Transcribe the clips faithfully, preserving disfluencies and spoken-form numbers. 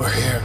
We're here.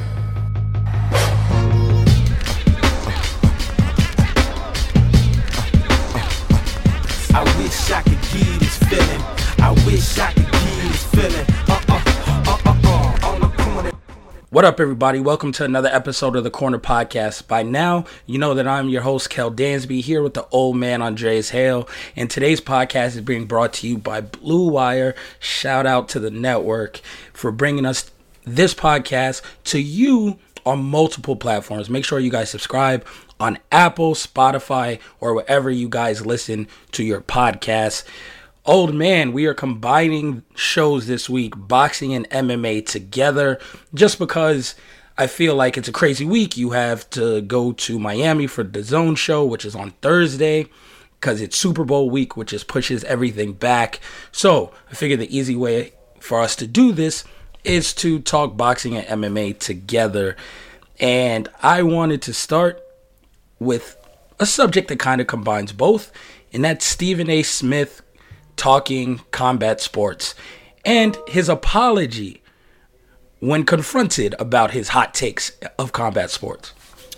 I wish I could give this feeling. I wish I could give this feeling. Uh uh uh uh uh. On the corner. What up, everybody? Welcome to another episode of the Corner Podcast. By now, you know that I'm your host, Kel Dansby, here with the old man, Andreas Hale. And today's podcast is being brought to you by Blue Wire. Shout out to the network for bringing us this podcast to you on multiple platforms. Make sure you guys subscribe on Apple, Spotify, or wherever you guys listen to your podcasts. Old man, we are combining shows this week, boxing and M M A together, just because I feel like it's a crazy week. You have to go to Miami for the Zone show, which is on Thursday, because it's Super Bowl week, which just pushes everything back. So I figured the easy way for us to do this is to talk boxing and M M A together. And I wanted to start with a subject that kind of combines both, and that's Stephen A. Smith talking combat sports and his apology when confronted about his hot takes of combat sports.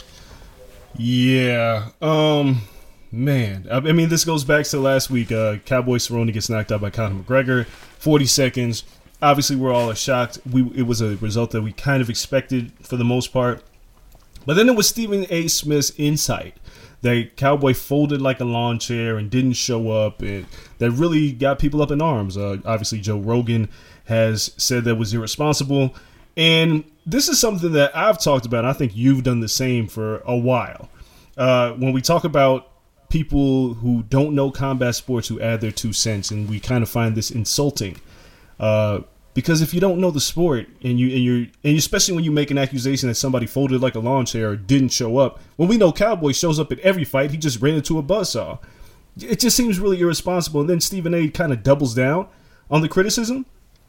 Yeah, um, man. I mean, this goes back to last week. Uh, Cowboy Cerrone gets knocked out by Conor McGregor, forty seconds. Obviously, we're all shocked. We it was a result that we kind of expected for the most part. But then it was Stephen A. Smith's insight that Cowboy folded like a lawn chair and didn't show up, and that really got people up in arms. Uh, obviously, Joe Rogan has said that was irresponsible. And this is something that I've talked about, and I think you've done the same for a while. Uh, when we talk about people who don't know combat sports who add their two cents, and we kind of find this insulting. Uh, because if you don't know the sport, and you and you and especially when you make an accusation that somebody folded like a lawn chair or didn't show up, when we know Cowboy shows up at every fight, he just ran into a buzzsaw. It just seems really irresponsible. And then Stephen A. kind of doubles down on the criticism.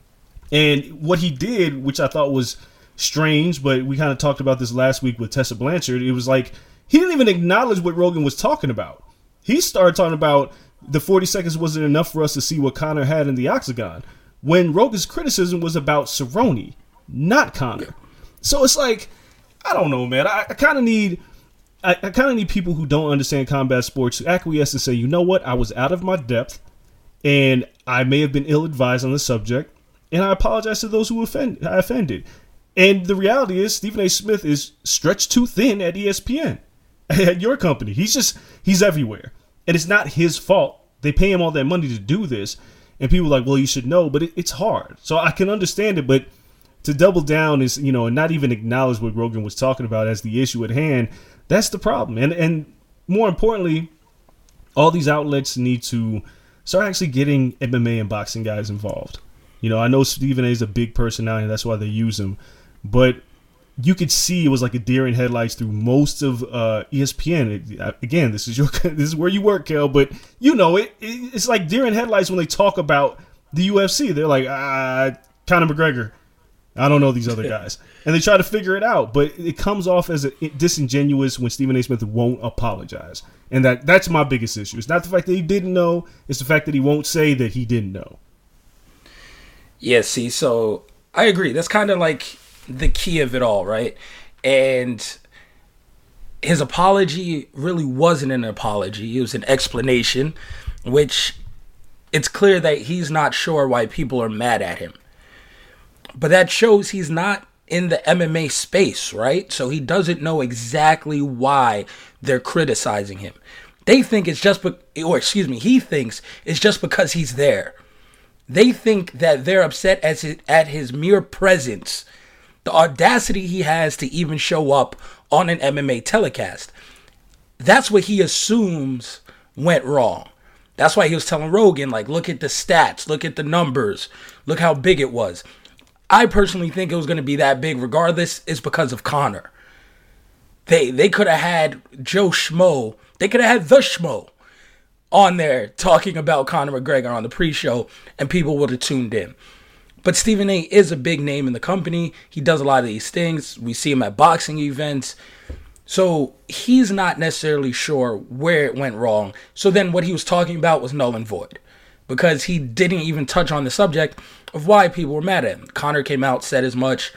And what he did, which I thought was strange, but we kind of talked about this last week with Tessa Blanchard, it was like he didn't even acknowledge what Rogan was talking about. He started talking about the forty seconds wasn't enough for us to see what Conor had in the octagon, when Rogan's criticism was about Cerrone, not Conor. So it's like, I don't know, man. I, I kind of need, I, I kind of need people who don't understand combat sports to acquiesce and say, you know what, I was out of my depth, and I may have been ill-advised on the subject, and I apologize to those who offend, I offended. And the reality is, Stephen A. Smith is stretched too thin at E S P N, at your company. He's just, he's everywhere, and it's not his fault. They pay him all that money to do this. And people are like, well, you should know, but it, it's hard. So I can understand it, but to double down is, you know, and not even acknowledge what Rogan was talking about as the issue at hand, that's the problem. And and more importantly, all these outlets need to start actually getting M M A and boxing guys involved. You know, I know Stephen A is a big personality, and that's why they use him. But you could see it was like a deer in headlights through most of uh, E S P N. It, again, this is your this is where you work, Kel, but you know it, it. It's like deer in headlights when they talk about the U F C. They're like, ah, Conor McGregor. I don't know these other guys, and they try to figure it out. But it comes off as a, disingenuous when Stephen A. Smith won't apologize, and that that's my biggest issue. It's not the fact that he didn't know; it's the fact that he won't say that he didn't know. Yeah, see, so I agree. That's kind of like the key of it all, right? And his apology really wasn't an apology. It was an explanation, which it's clear that he's not sure why people are mad at him. But that shows he's not in the M M A space, right? So he doesn't know exactly why they're criticizing him. They think it's just, be- or excuse me, he thinks it's just because he's there. They think that they're upset as his, at his mere presence. The audacity he has to even show up on an M M A telecast. That's what he assumes went wrong. That's why he was telling Rogan, like, look at the stats, look at the numbers, look how big it was. I personally think it was going to be that big regardless. It's because of Conor. They they could have had Joe Schmo. They could have had the Schmo on there talking about Conor McGregor on the pre-show, and people would have tuned in. But Stephen A. is a big name in the company. He does a lot of these things. We see him at boxing events. So he's not necessarily sure where it went wrong. So then what he was talking about was null and void, because he didn't even touch on the subject of why people were mad at him. Conor came out, said as much.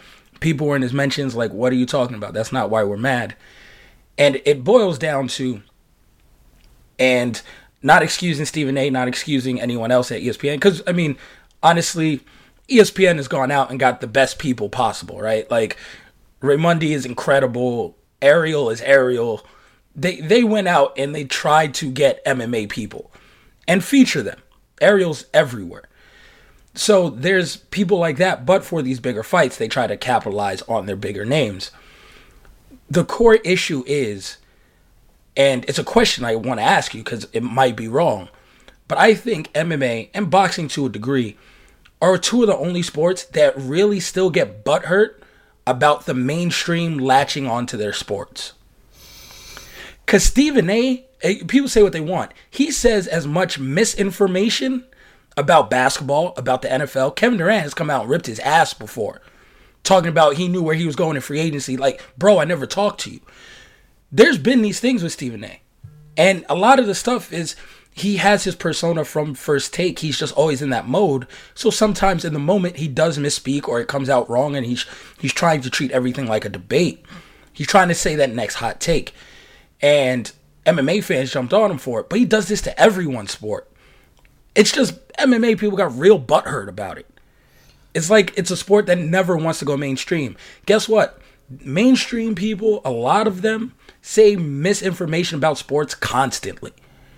People were in his mentions like, what are you talking about? That's not why we're mad. And it boils down to, and not excusing Stephen A., not excusing anyone else at E S P N, because, I mean, honestly, E S P N has gone out and got the best people possible, right? Like, Raymundi is incredible. Ariel is Ariel. They they went out and they tried to get M M A people and feature them. Ariel's everywhere. So there's people like that, but for these bigger fights, they try to capitalize on their bigger names. The core issue is, and it's a question I want to ask you because it might be wrong, but I think M M A and boxing to a degree are two of the only sports that really still get butthurt about the mainstream latching onto their sports. Because Stephen A., people say what they want. He says as much misinformation about basketball, about the N F L. Kevin Durant has come out and ripped his ass before, talking about he knew where he was going in free agency. Like, bro, I never talked to you. There's been these things with Stephen A. And a lot of the stuff is he has his persona from First Take. He's just always in that mode. So sometimes in the moment he does misspeak or it comes out wrong and he's he's trying to treat everything like a debate. He's trying to say that next hot take. And M M A fans jumped on him for it. But he does this to everyone's sport. It's just M M A people got real butthurt about it. It's like it's a sport that never wants to go mainstream. Guess what? Mainstream people, a lot of them, say misinformation about sports constantly.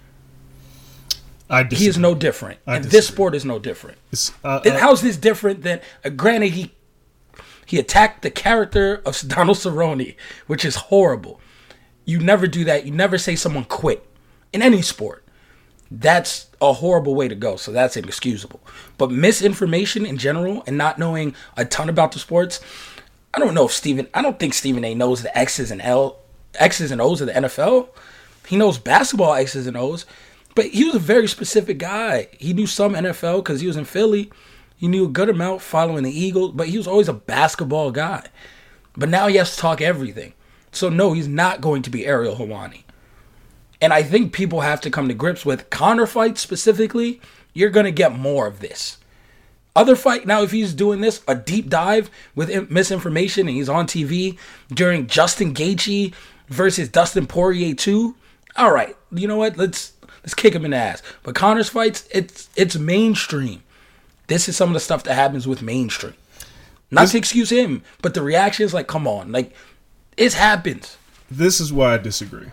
I disagree. He is no different. I and disagree. this sport is no different. Uh, uh, How's this different than, uh, granted, he he attacked the character of Donald Cerrone, which is horrible. You never do that. You never say someone quit in any sport. That's a horrible way to go, so that's inexcusable. But misinformation in general and not knowing a ton about the sports, I don't know if Stephen, I don't think Stephen A. knows the X's and L, X's and O's of the N F L. He knows basketball X's and O's, but he was a very specific guy. He knew some N F L because he was in Philly. He knew a good amount following the Eagles, but he was always a basketball guy. But now he has to talk everything. So no, he's not going to be Ariel Helwani. And I think people have to come to grips with Conor fights specifically. You're going to get more of this. Other fight, now if he's doing this, a deep dive with misinformation and he's on T V during Justin Gaethje versus Dustin Poirier two, all right, you know what? Let's let's kick him in the ass. But Conor's fights, it's it's mainstream. This is some of the stuff that happens with mainstream. Not this, to excuse him, but the reactions, like, come on. Like, it happens. This is why I disagree.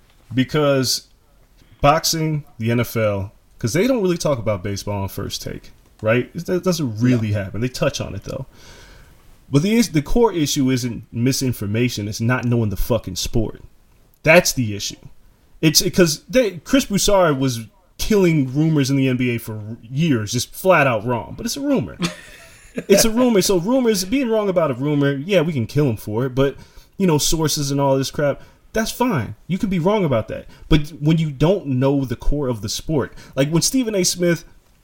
Because boxing, the N F L, because they don't really talk about baseball on First Take, right? It doesn't really yeah. happen. They touch on it, though. But the the core issue isn't misinformation. It's not knowing the fucking sport. That's the issue. It's because Chris Broussard was killing rumors in the N B A for years, just flat out wrong. But it's a rumor. It's a rumor. So rumors, being wrong about a rumor, yeah, we can kill him for it. But, you know, sources and all this crap, that's fine. You can be wrong about that. But when you don't know the core of the sport, like when Stephen A. Smith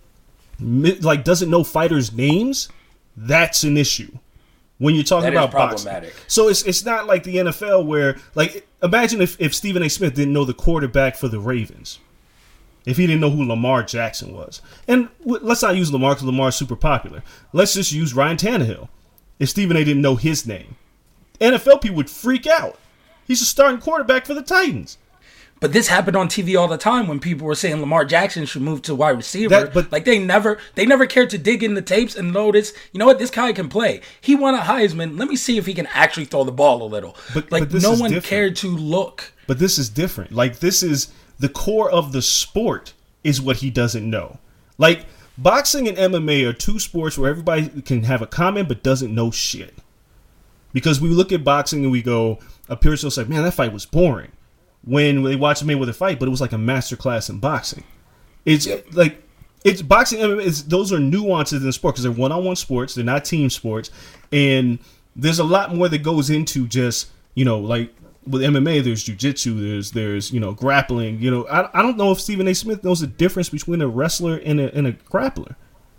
like doesn't know fighters' names, that's an issue. When you're talking that about boxing. So it's it's not like the N F L where, like, imagine if, if Stephen A. Smith didn't know the quarterback for the Ravens. If he didn't know who Lamar Jackson was. And w- let's not use Lamar because Lamar's super popular. Let's just use Ryan Tannehill. If Stephen A. didn't know his name. N F L people would freak out. He's a starting quarterback for the Titans. But this happened on T V all the time when people were saying Lamar Jackson should move to wide receiver. That, but, like they never they never cared to dig in the tapes and notice, you know what, this guy can play. He won a Heisman. Let me see if he can actually throw the ball a little. But, like but no one different. cared to look. But this is different. Like this is the core of the sport is what he doesn't know. Like boxing and M M A are two sports where everybody can have a comment but doesn't know shit. Because we look at boxing and we go, a person will say, man, that fight was boring. When they watch Mayweather fight, but it was like a masterclass in boxing. It's yep. like, it's boxing, M M A, it's, those are nuances in the sport because they're one-on-one sports, they're not team sports. And there's a lot more that goes into just, you know, like with M M A, there's jiu-jitsu, there's, there's you know, grappling. You know, I, I don't know if Stephen A. Smith knows the difference between a wrestler and a, and a grappler.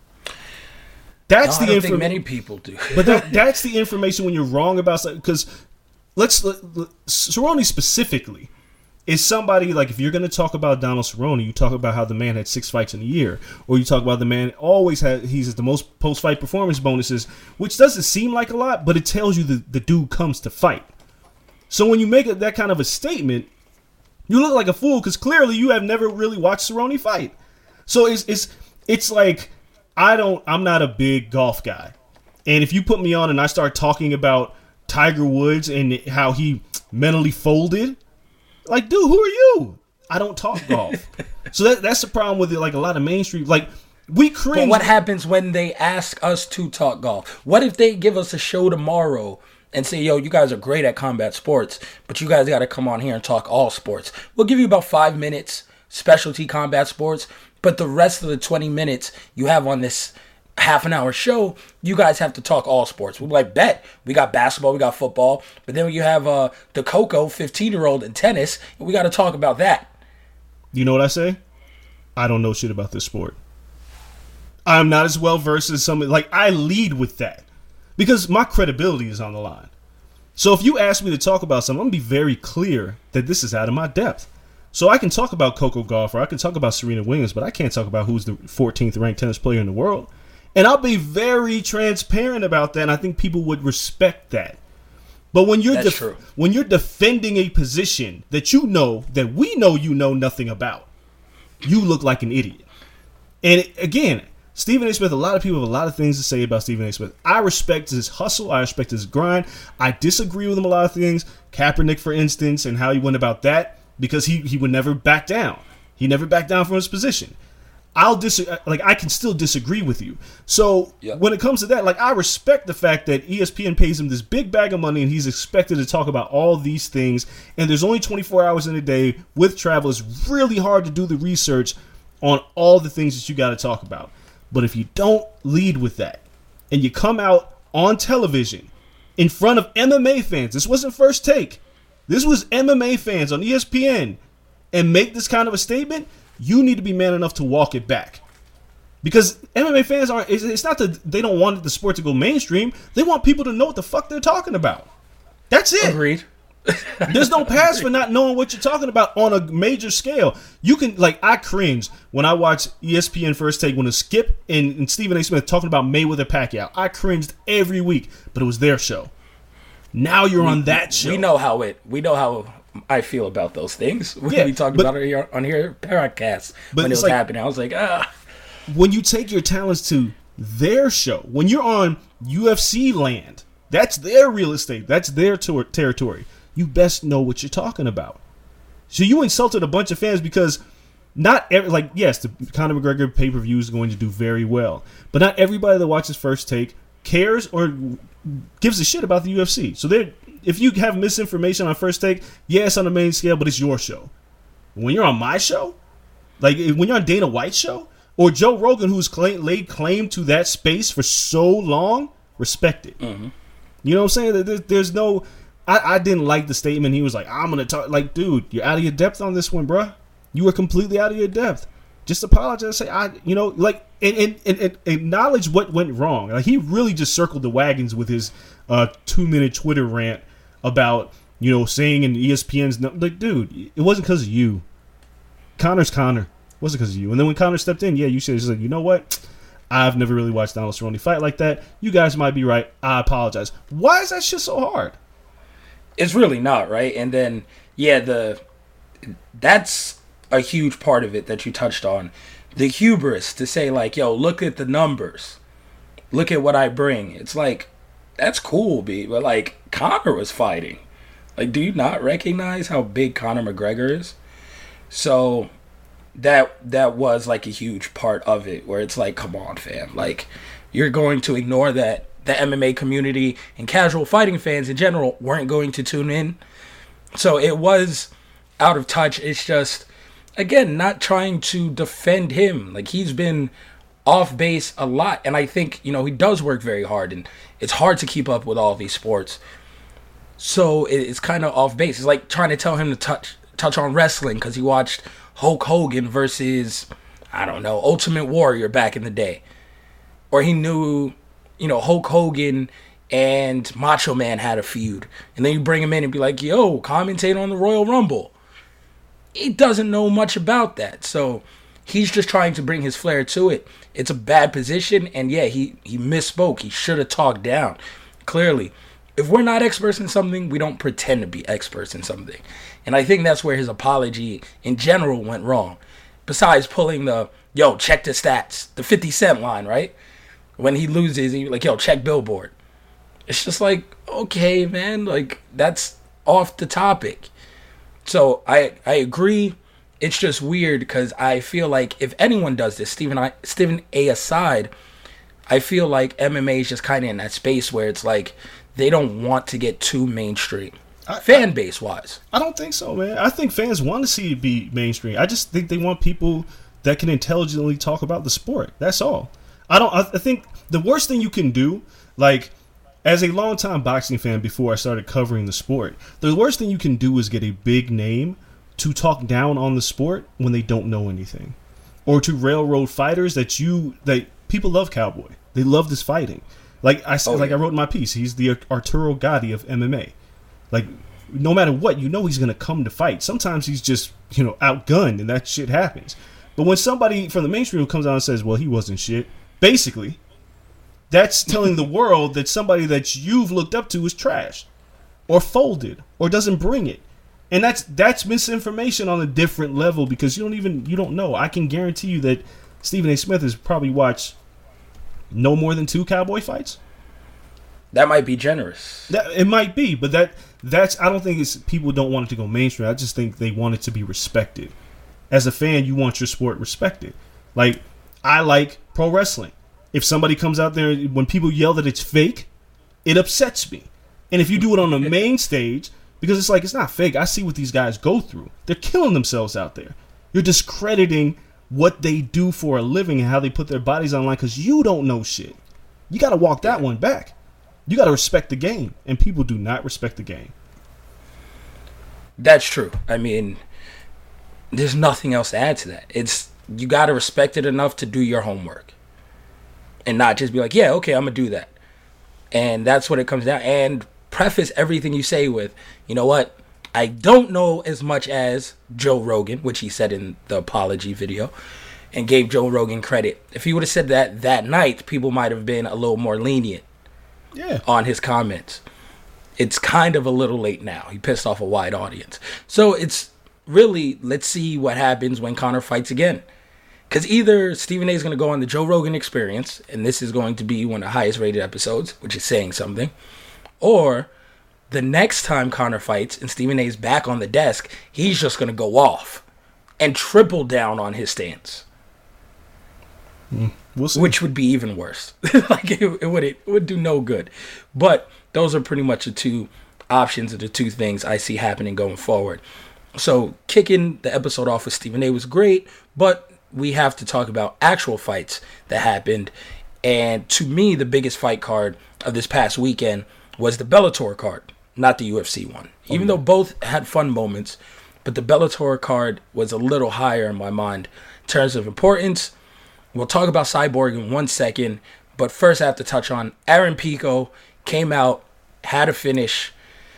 That's no, the I don't information. think many people do. But that, that's the information when you're wrong about something. Because let's let, let, Cerrone specifically, is somebody like, if you're going to talk about Donald Cerrone, you talk about how the man had six fights in a year, or you talk about the man always had, he's the most post-fight performance bonuses, which doesn't seem like a lot, but it tells you that the dude comes to fight. So when you make it, that kind of a statement, you look like a fool because clearly you have never really watched Cerrone fight. So it's it's it's like, I don't, I'm not a big golf guy, and if you put me on and I start talking about Tiger Woods and how he mentally folded, like, dude, who are you? I don't talk golf. So that that's the problem with it. Like a lot of mainstream, like we cringe. But what happens when they ask us to talk golf? What if they give us a show tomorrow and say, yo, you guys are great at combat sports, but you guys got to come on here and talk all sports. We'll give you about five minutes, specialty combat sports, but the rest of the twenty minutes you have on this half an hour show, you guys have to talk all sports. We're like, bet. We got basketball, we got football, but then you have uh, the Coco fifteen-year-old in tennis, and we got to talk about that. You know what I say? I don't know shit about this sport. I'm not as well versed as some, like, I lead with that because my credibility is on the line. So if you ask me to talk about something, I'm going to be very clear that this is out of my depth. So I can talk about Coco Gauff, or I can talk about Serena Williams, but I can't talk about who's the fourteenth ranked tennis player in the world. And I'll be very transparent about that, and I think people would respect that. But when you're That's def- true. when you're defending a position that you know, that we know you know nothing about, you look like an idiot. And it, again, Stephen A. Smith, a lot of people have a lot of things to say about Stephen A. Smith. I respect his hustle. I respect his grind. I disagree with him a lot of things. Kaepernick, for instance, and how he went about that, because he, he would never back down. He never backed down from his position. I'll dis- like I can still disagree with you. So Yep. when it comes to that, like, I respect the fact that E S P N pays him this big bag of money and he's expected to talk about all these things. And there's only twenty-four hours in a day with travel. It's really hard to do the research on all the things that you got to talk about. But if you don't lead with that and you come out on television in front of M M A fans, this wasn't First Take. This was M M A fans on E S P N, and make this kind of a statement, you need to be man enough to walk it back. Because M M A fans aren't, it's, it's not that they don't want the sport to go mainstream. They want people to know what the fuck they're talking about. That's it. Agreed. There's no pass for not knowing what you're talking about on a major scale. You can, like, I cringe when I watch E S P N First Take when it's Skip and, and Stephen A. Smith talking about Mayweather Pacquiao. I cringed every week, but it was their show. Now you're we, on that show. We know how it. We know how I feel about those things. We, Yeah, we talked but- about it here, on here podcast But when it it's was like- happening. I was like, ah. When you take your talents to their show, when you're on U F C land, that's their real estate. That's their ter- territory. You best know what you're talking about. So you insulted a bunch of fans because not every, like, yes, the Conor McGregor pay-per-view is going to do very well, but not everybody that watches First Take cares or gives a shit about the U F C. So they, if you have misinformation on First Take, yeah, it's on the main scale, but it's your show. When you're on my show, like when you're on Dana White's show, or Joe Rogan, who's claim, laid claim to that space for so long, respect it. Mm-hmm. You know what I'm saying? There, there's no... I, I didn't like the statement. He was like, I'm going to talk... Like, dude, you're out of your depth on this one, bruh. You were completely out of your depth. Just apologize. Say, I, you know, like, and, and, and, and acknowledge what went wrong. Like, he really just circled the wagons with his uh, two-minute Twitter rant about, you know, saying in E S P N's... Like, dude, it wasn't because of you. Connor's Connor. It wasn't because of you. And then when Connor stepped in, yeah, you said, like, you know what? I've never really watched Donald Cerrone fight like that. You guys might be right. I apologize. Why is that shit so hard? It's really not, right? And then, yeah, the that's a huge part of it that you touched on. The hubris to say, like, yo, look at the numbers. Look at what I bring. It's like, that's cool, B. But, like, Conor was fighting. Like, do you not recognize how big Conor McGregor is? So that that was, like, a huge part of it, where it's like, come on, fam. Like, you're going to ignore that the M M A community and casual fighting fans in general weren't going to tune in. So it was out of touch. It's just, again, not trying to defend him. Like, he's been off base a lot. And I think, you know, he does work very hard. And it's hard to keep up with all these sports. So it's kind of off base. It's like trying to tell him to touch touch on wrestling because he watched Hulk Hogan versus, I don't know, Ultimate Warrior back in the day. Or he knew, you know, Hulk Hogan and Macho Man had a feud. And then you bring him in and be like, yo, commentate on the Royal Rumble. he doesn't know much about that. So he's just trying to bring his flair to it. It's a bad position, and yeah, he, he misspoke. He should have talked down. Clearly, if we're not experts in something, we don't pretend to be experts in something. And I think that's where his apology in general went wrong. Besides pulling the, yo, check the stats, the fifty cent line, right? When he loses, he's like, yo, check Billboard. It's just like, okay, man, like, that's off the topic. So I I agree. It's just weird because I feel like if anyone does this, Stephen, I, Stephen A aside, I feel like M M A is just kind of in that space where it's like they don't want to get too mainstream, I, fan base wise. I don't think so, man. I think fans want to see it be mainstream. I just think they want people that can intelligently talk about the sport. That's all. I don't. I, I think the worst thing you can do, like, as a longtime boxing fan before I started covering the sport, the worst thing you can do is get a big name to talk down on the sport when they don't know anything, or to railroad fighters that you that people love. Cowboy, they love this fighting. Like I said, oh, like yeah. I wrote in my piece, he's the Arturo Gatti of M M A. Like, no matter what, you know he's gonna come to fight. Sometimes he's just, you know, outgunned, and that shit happens. But when somebody from the mainstream comes out and says, "Well, he wasn't shit," basically, that's telling the world that somebody that you've looked up to is trash, or folded, or doesn't bring it. And that's that's misinformation on a different level, because you don't even you don't know. I can guarantee you that Stephen A. Smith has probably watched no more than two Cowboy fights. That might be generous. That, it might be, but that that's I don't think it's people don't want it to go mainstream. I just think they want it to be respected. As a fan, you want your sport respected. Like, I like pro wrestling. If somebody comes out there, when people yell that it's fake, it upsets me. And if you do it on the main stage, because it's like, it's not fake. I see what these guys go through. They're killing themselves out there. You're discrediting what they do for a living and how they put their bodies online because you don't know shit. You got to walk that one back. You got to respect the game. And people do not respect the game. That's true. I mean, there's nothing else to add to that. It's you got to respect it enough to do your homework. And not just be like, yeah, okay, I'm going to do that. And that's what it comes down. And preface everything you say with, you know what? I don't know as much as Joe Rogan, which he said in the apology video, and gave Joe Rogan credit. If he would have said that that night, people might have been a little more lenient yeah. on his comments. It's kind of a little late now. He pissed off a wide audience. So it's really, let's see what happens when Conor fights again. Because either Stephen A is going to go on the Joe Rogan Experience, and this is going to be one of the highest rated episodes, which is saying something, or the next time Conor fights and Stephen A is back on the desk, he's just going to go off and triple down on his stance. Mm, we'll see. Which would be even worse. like it, it would it would do no good. But those are pretty much the two options of the two things I see happening going forward. So kicking the episode off with Stephen A was great, but we have to talk about actual fights that happened. And to me, the biggest fight card of this past weekend was the Bellator card, not the U F C one. Even okay. though both had fun moments, but the Bellator card was a little higher in my mind in terms of importance. We'll talk about Cyborg in one second, but first I have to touch on Aaron Pico came out, had a finish.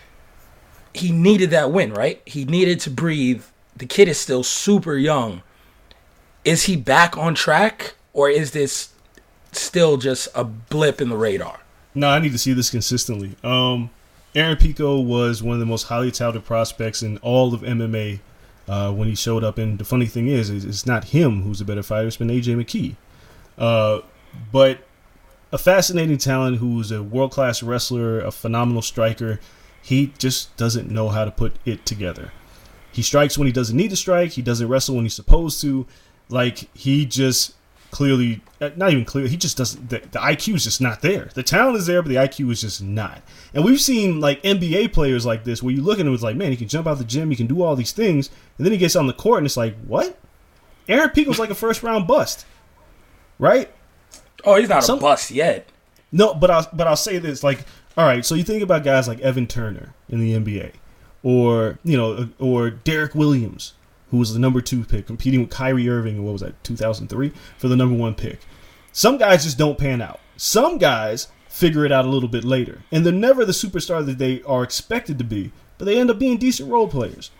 He needed that win, right? He needed to breathe. The kid is still super young. Is he back on track, or is this still just a blip in the radar? No, I need to see this consistently. Um, Aaron Pico was one of the most highly touted prospects in all of M M A uh, when he showed up. And the funny thing is, it's not him who's a better fighter. It's been A J McKee. Uh, but a fascinating talent who's a world-class wrestler, a phenomenal striker. He just doesn't know how to put it together. He strikes when he doesn't need to strike. He doesn't wrestle when he's supposed to. Like, he just clearly, not even clear, he just doesn't, the, the I Q is just not there. The talent is there, but the I Q is just not. And we've seen, like, N B A players like this, where you look at him, it's like, man, he can jump out the gym, he can do all these things, and then he gets on the court, and it's like, what? Aaron Pico's like a first-round bust, right? Oh, he's not Some, a bust yet. No, but I'll, but I'll say this, like, all right, so you think about guys like Evan Turner in the N B A, or, you know, or Derek Williams, who was the number two pick, competing with Kyrie Irving in, what was that, two thousand three, for the number one pick. Some guys just don't pan out. Some guys figure it out a little bit later. And they're never the superstar that they are expected to be, but they end up being decent role players.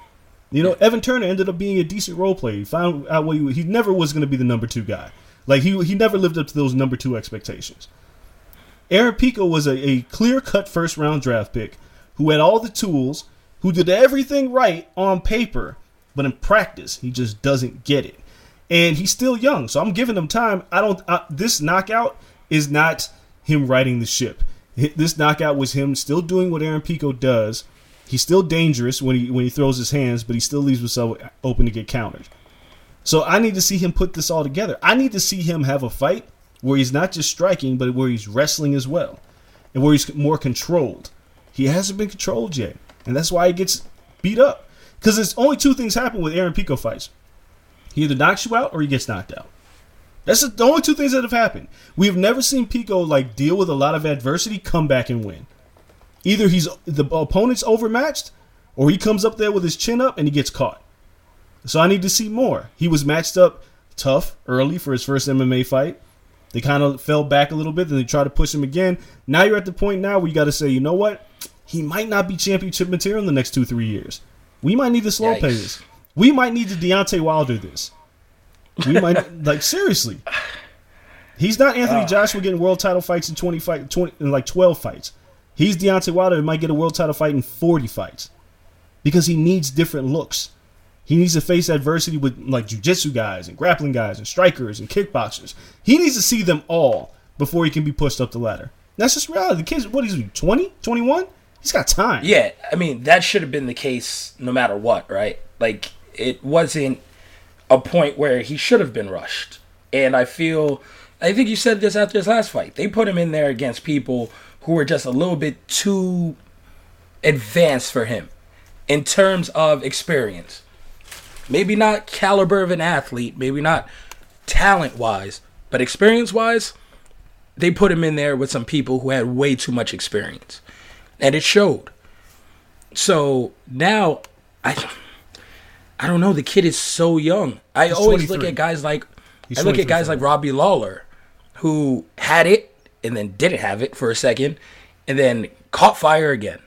You know, Evan Turner ended up being a decent role player. He found out what he, he never was going to be the number two guy. Like, he he never lived up to those number two expectations. Aaron Pico was a, a clear-cut first-round draft pick who had all the tools, who did everything right on paper, but in practice, he just doesn't get it. And he's still young, so I'm giving him time. I don't. Uh, this knockout is not him riding the ship. This knockout was him still doing what Aaron Pico does. He's still dangerous when he when he throws his hands, but he still leaves himself open to get countered. So I need to see him put this all together. I need to see him have a fight where he's not just striking, but where he's wrestling as well, and where he's more controlled. He hasn't been controlled yet, and that's why he gets beat up. Because there's only two things happen with Aaron Pico fights. He either knocks you out or he gets knocked out. That's the only two things that have happened. We've never seen Pico like deal with a lot of adversity, come back and win. Either he's the opponent's overmatched, or he comes up there with his chin up and he gets caught. So I need to see more. He was matched up tough early for his first M M A fight. They kind of fell back a little bit, then they tried to push him again. Now you're at the point now where you got to say, you know what? He might not be championship material in the next two, three years. We might need to slow Yikes. play this. We might need to Deontay Wilder this. We might, like, seriously. He's not Anthony uh. Joshua getting world title fights in twenty fight, twenty, in like twelve fights. He's Deontay Wilder and might get a world title fight in forty fights because he needs different looks. He needs to face adversity with like jiu-jitsu guys and grappling guys and strikers and kickboxers. He needs to see them all before he can be pushed up the ladder. That's just reality. The kid's, what is he, twenty, twenty-one? He's got time. Yeah, I mean, that should have been the case no matter what, right? Like, it wasn't a point where he should have been rushed. And I feel, I think you said this after his last fight. They put him in there against people who were just a little bit too advanced for him in terms of experience. Maybe not caliber of an athlete, maybe not talent-wise, but experience-wise, they put him in there with some people who had way too much experience. And it showed. So now, I, I don't know, the kid is so young. I He's always twenty-three. look at guys like, He's I look at guys twenty-three. like Robbie Lawler, who had it, and then didn't have it for a second, and then caught fire again.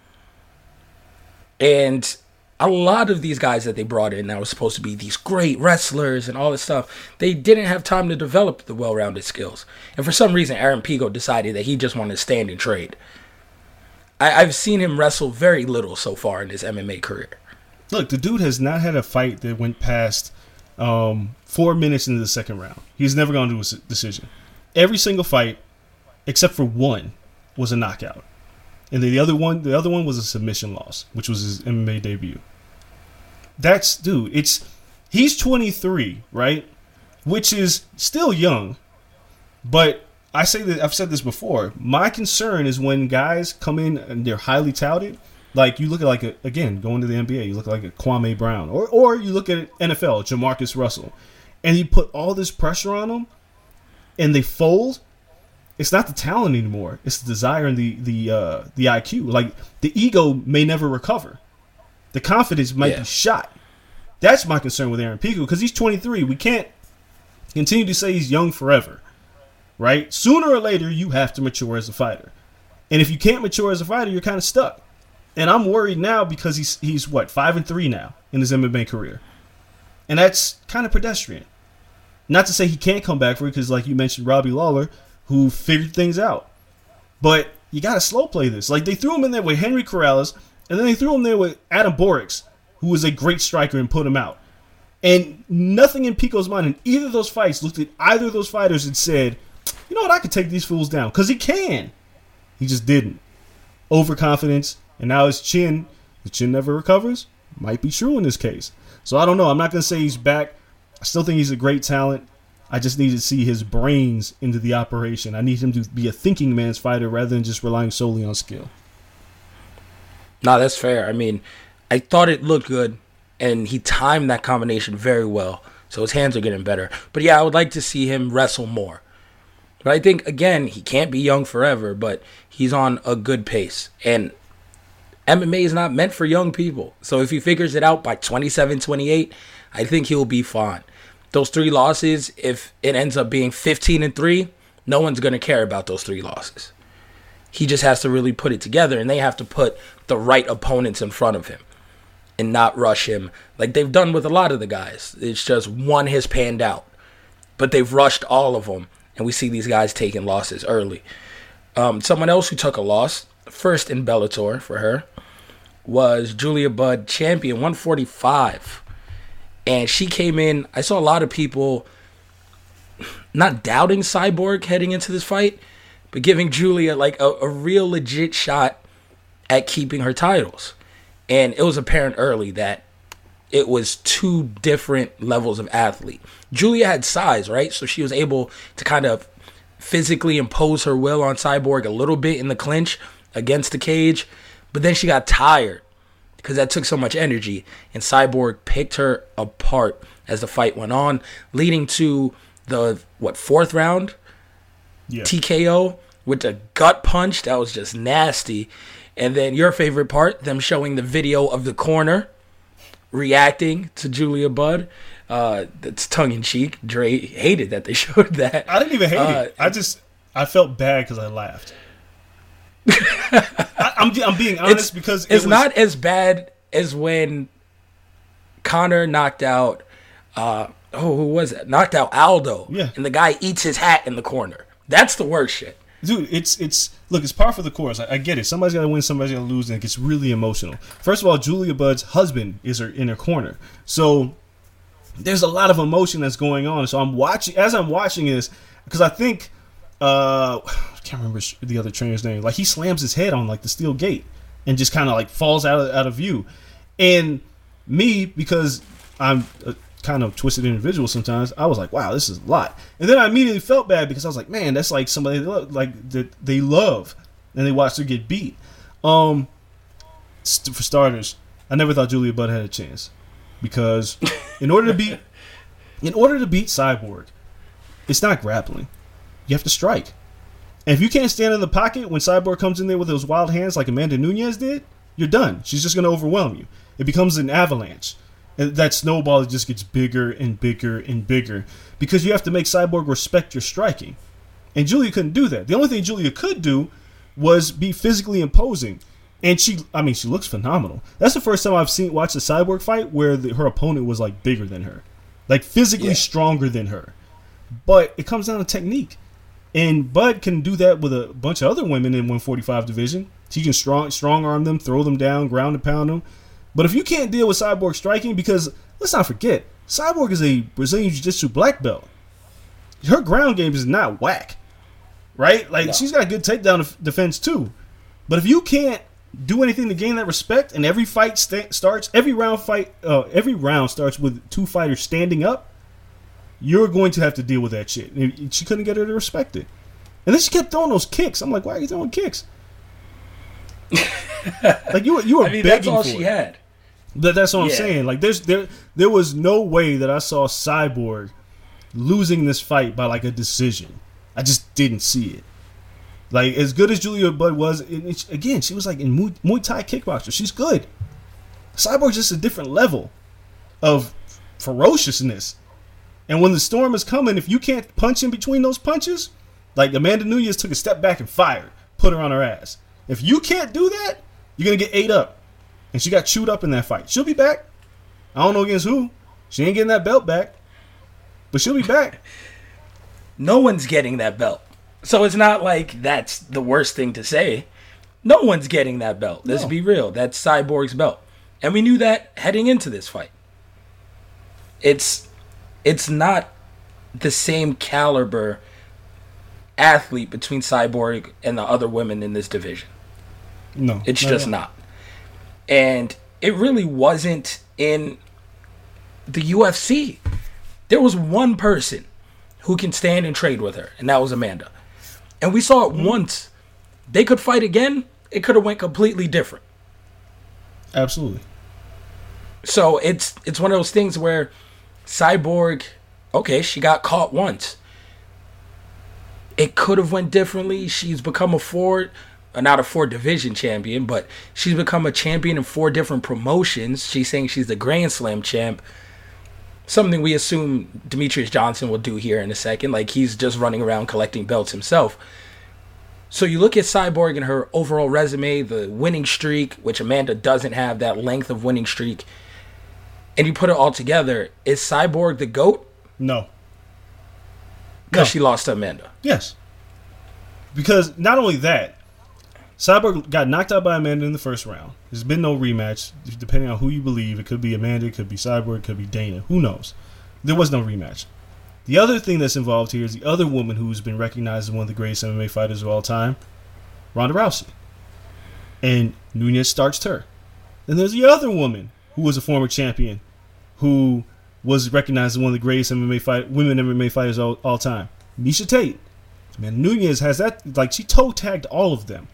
And a lot of these guys that they brought in that were supposed to be these great wrestlers and all this stuff, they didn't have time to develop the well-rounded skills. And for some reason, Aaron Pico decided that he just wanted to stand and trade. I, I've seen him wrestle very little so far in his M M A career. Look, the dude has not had a fight that went past um, four minutes into the second round. He's never gone to a s- decision. Every single fight, except for one, was a knockout, and the other one, the other one was a submission loss, which was his M M A debut. That's dude. It's he's twenty-three, right? Which is still young, but I say that I've said this before. My concern is when guys come in and they're highly touted. Like you look at like a, again going to the N B A, you look like a Kwame Brown, or or you look at N F L, Jamarcus Russell, and you put all this pressure on them, and they fold. It's not the talent anymore. It's the desire and the the uh, the I Q. Like the ego may never recover. The confidence might Yeah. be shot. That's my concern with Aaron Pico because he's twenty-three. We can't continue to say he's young forever, right? Sooner or later, you have to mature as a fighter, and if you can't mature as a fighter, you're kind of stuck. And I'm worried now because he's he's what five and three now in his M M A career, and that's kind of pedestrian. Not to say he can't come back for it because, like you mentioned, Robbie Lawler, who figured things out, but you got to slow play this. Like they threw him in there with Henry Corrales, and then they threw him there with Adam Borix, who was a great striker, and put him out. And nothing in Pico's mind in either of those fights looked at either of those fighters and said, "You know what? I could take these fools down," because he can. He just didn't. Overconfidence. And now his chin, the chin never recovers, might be true in this case. So I don't know. I'm not going to say he's back. I still think he's a great talent. I just need to see his brains into the operation. I need him to be a thinking man's fighter rather than just relying solely on skill. No, that's fair. I mean, I thought it looked good, and he timed that combination very well, so his hands are getting better. But yeah, I would like to see him wrestle more. But I think, again, he can't be young forever, but he's on a good pace. And M M A is not meant for young people. So if he figures it out by twenty-seven, twenty-eight, I think he'll be fine. Those three losses, if it ends up being fifteen and three, no one's going to care about those three losses. He just has to really put it together, and they have to put the right opponents in front of him. and not rush him like they've done with a lot of the guys. It's just one has panned out, but they've rushed all of them, and we see these guys taking losses early. Um, someone else who took a loss, first in Bellator for her, was Julia Budd, champion, one forty-five. And she came in, I saw a lot of people not doubting Cyborg heading into this fight, but giving Julia like a, a real legit shot at keeping her titles. And it was apparent early that it was two different levels of athlete. Julia had size, right? So she was able to kind of physically impose her will on Cyborg a little bit in the clinch against the cage. But then she got tired because that took so much energy. And Cyborg picked her apart as the fight went on, leading to the, what, fourth round? Yeah. T K O with a gut punch. That was just nasty. And then your favorite part, them showing the video of the corner reacting to Julia Budd. Uh, that's tongue-in-cheek. Dre hated that they showed that. I didn't even hate uh, it. I just, I felt bad because I laughed. I, I'm, I'm being honest it's, because it it's was, not as bad as when Conor knocked out, uh, oh, who was it? Knocked out Aldo. Yeah. And the guy eats his hat in the corner. That's the worst shit. Dude, it's it's look, it's par for the course. I, I get it. Somebody's got to win, somebody's got to lose, and it gets really emotional. First of all, Julia Budd's husband is her in her corner, so there's a lot of emotion that's going on. So I'm watching as I'm watching this because I think uh, I can't remember the other trainer's name. Like he slams his head on like the steel gate and just kind of like falls out of, out of view. And me, because I'm a kind of twisted individual sometimes, I was like, wow, this is a lot. And then I immediately felt bad because I was like, man, that's like somebody they love, like that they love and they watch her get beat. Um, st- for starters, I never thought Julia Budd had a chance because in order to beat in order to beat Cyborg, it's not grappling. You have to strike. And if you can't stand in the pocket when Cyborg comes in there with those wild hands like Amanda Nunes did, you're done. She's just going to overwhelm you. It becomes an avalanche. And that snowball just gets bigger and bigger and bigger because you have to make Cyborg respect your striking. And Julia couldn't do that. The only thing Julia could do was be physically imposing. And she, I mean, she looks phenomenal. That's the first time I've seen watched a Cyborg fight where the, her opponent was like bigger than her, like physically Yeah. stronger than her. But it comes down to technique. And Bud can do that with a bunch of other women in one forty-five division. She can strong strong arm them, throw them down, ground and pound them. But if you can't deal with Cyborg striking, because let's not forget, Cyborg is a Brazilian Jiu-Jitsu black belt. Her ground game is not whack, right? Like No. she's got good takedown def- defense too. But if you can't do anything to gain that respect, and every fight sta- starts, every round fight, uh, every round starts with two fighters standing up, you're going to have to deal with that shit. And she couldn't get her to respect it. And then she kept throwing those kicks. I'm like, why are you throwing kicks? Like you, were- you were I mean, begging that's all for she it. had. That, that's what I'm Yeah. saying. Like there's there there was no way that I saw Cyborg losing this fight by like a decision. I just didn't see it. Like as good as Julia Budd was, it, it, again, she was like in Muay, Muay Thai kickboxer. She's good. Cyborg's just a different level of ferociousness. And when the storm is coming, if you can't punch in between those punches, like Amanda Nunes took a step back and fired, put her on her ass. If you can't do that, you're gonna get ate up. And she got chewed up in that fight. She'll be back. I don't know against who. She ain't getting that belt back. But she'll be back. No one's getting that belt. So it's not like that's the worst thing to say. No one's getting that belt. Let's No. be real. That's Cyborg's belt. And we knew that heading into this fight. It's it's not the same caliber athlete between Cyborg and the other women in this division. No. It's not just at all. not. And it really wasn't in the U F C. There was one person who can stand and trade with her, and that was Amanda. And we saw it Mm-hmm. once. They could fight again. It could have went completely different. Absolutely. So it's it's one of those things where Cyborg, okay, she got caught once. It could have went differently. She's become a four, uh, not a four division champion, but she's become a champion in four different promotions. She's saying she's the Grand Slam champ. Something we assume Demetrius Johnson will do here in a second. Like he's just running around collecting belts himself. So you look at Cyborg and her overall resume, the winning streak, which Amanda doesn't have that length of winning streak, and you put it all together. Is Cyborg the GOAT? No. Because No. she lost to Amanda. Yes. Because not only that, Cyborg got knocked out by Amanda in the first round. There's been no rematch. Depending on who you believe, it could be Amanda, it could be Cyborg, it could be Dana. Who knows? There was no rematch. The other thing that's involved here is the other woman who's been recognized as one of the greatest M M A fighters of all time, Ronda Rousey. And Nunez starched her. Then there's the other woman who was a former champion who was recognized as one of the greatest M M A fight, women M M A fighters all, all time, Miesha Tate. Man, Nunez has that, like, she toe tagged all of them.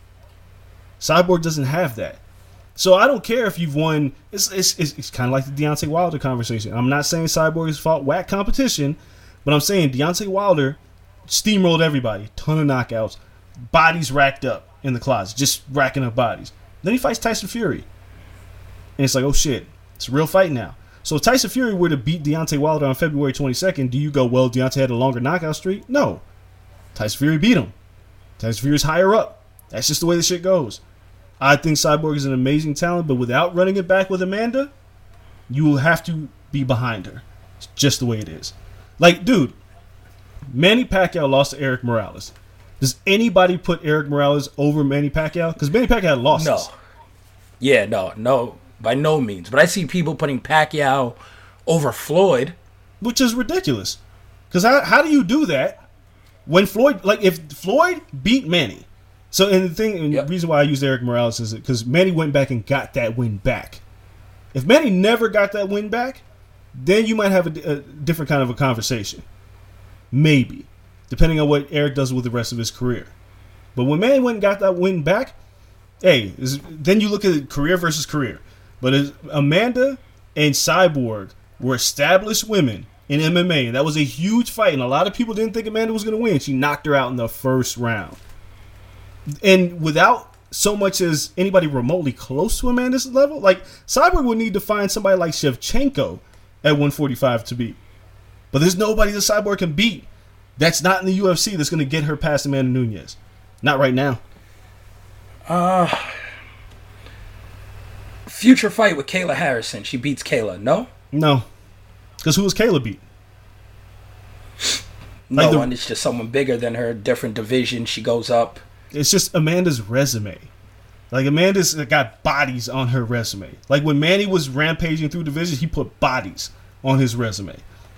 Cyborg doesn't have that. So I don't care if you've won. It's it's it's, it's kind of like the Deontay Wilder conversation. I'm not saying Cyborg has fought whack competition, but I'm saying Deontay Wilder steamrolled everybody, ton of knockouts, bodies racked up in the closet, just racking up bodies. Then he fights Tyson Fury, and it's like, oh shit, it's a real fight now. So if Tyson Fury were to beat Deontay Wilder on February twenty-second, do you go, well, Deontay had a longer knockout streak? No. Tyson Fury beat him. Tyson Fury's higher up. That's just the way the shit goes. I think Cyborg is an amazing talent, but without running it back with Amanda, you will have to be behind her. It's just the way it is. Like, dude, Manny Pacquiao lost to Eric Morales. Does anybody put Eric Morales over Manny Pacquiao? Because Manny Pacquiao had losses. No. Yeah, no, no, by no means. But I see people putting Pacquiao over Floyd. Which is ridiculous. Because how, how do you do that when Floyd, like, if Floyd beat Manny, so, and the thing, and yep. the reason why I used Eric Morales is because Manny went back and got that win back. If Manny never got that win back, then you might have a, a different kind of a conversation. Maybe. Depending on what Eric does with the rest of his career. But when Manny went and got that win back, hey, is, then you look at career versus career. But as Amanda and Cyborg were established women in M M A, and that was a huge fight, and a lot of people didn't think Amanda was going to win. She knocked her out in the first round. And without so much as anybody remotely close to Amanda's level, like, Cyborg would need to find somebody like Shevchenko at one forty-five to beat. But there's nobody that Cyborg can beat that's not in the U F C that's going to get her past Amanda Nunez. Not right now. Uh, future fight with Kayla Harrison. She beats Kayla. No? No. Because who was Kayla beat? No Like the- one. It's just someone bigger than her, different division. She goes up. It's just Amanda's resume. Like, Amanda's got bodies on her resume. Like, when Manny was rampaging through divisions, he put bodies on his resume.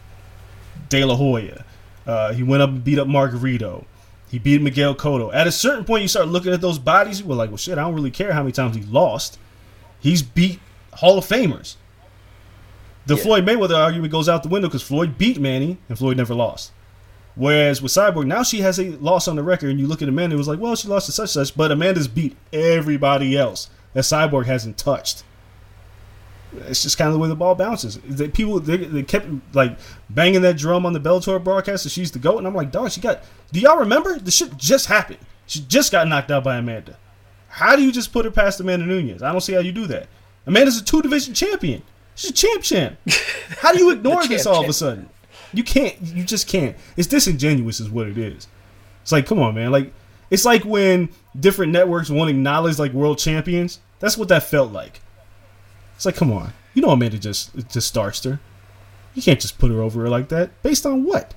De La Hoya. Uh, he went up and beat up Margarito. He beat Miguel Cotto. At a certain point, you start looking at those bodies, you were like, well, shit, I don't really care how many times he lost. He's beat Hall of Famers. The Yeah. Floyd Mayweather argument goes out the window because Floyd beat Manny and Floyd never lost. Whereas with Cyborg, now she has a loss on the record, and you look at Amanda, it was like, well, she lost to such such, but Amanda's beat everybody else that Cyborg hasn't touched. It's just kind of the way the ball bounces. The people they, they kept like banging that drum on the Bellator broadcast that she's the GOAT, and I'm like, dog, she got. Do y'all remember? The shit just happened. She just got knocked out by Amanda. How do you just put her past Amanda Nunez? I don't see how you do that. Amanda's a two division champion. She's a champ champ. How do you ignore The this champ all of champ. a sudden? You can't. You just can't. It's disingenuous, is what it is. It's like, come on, man. Like, it's like when different networks won't acknowledge like world champions. That's what that felt like. It's like, come on. You know, Amanda just just starched her. You can't just put her over her like that. Based on what?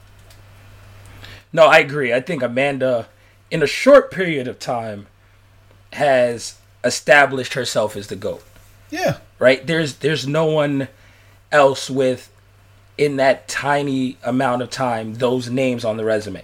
No, I agree. I think Amanda, in a short period of time, has established herself as the GOAT. Yeah. Right? There's there's no one else with, in that tiny amount of time, those names on the resume.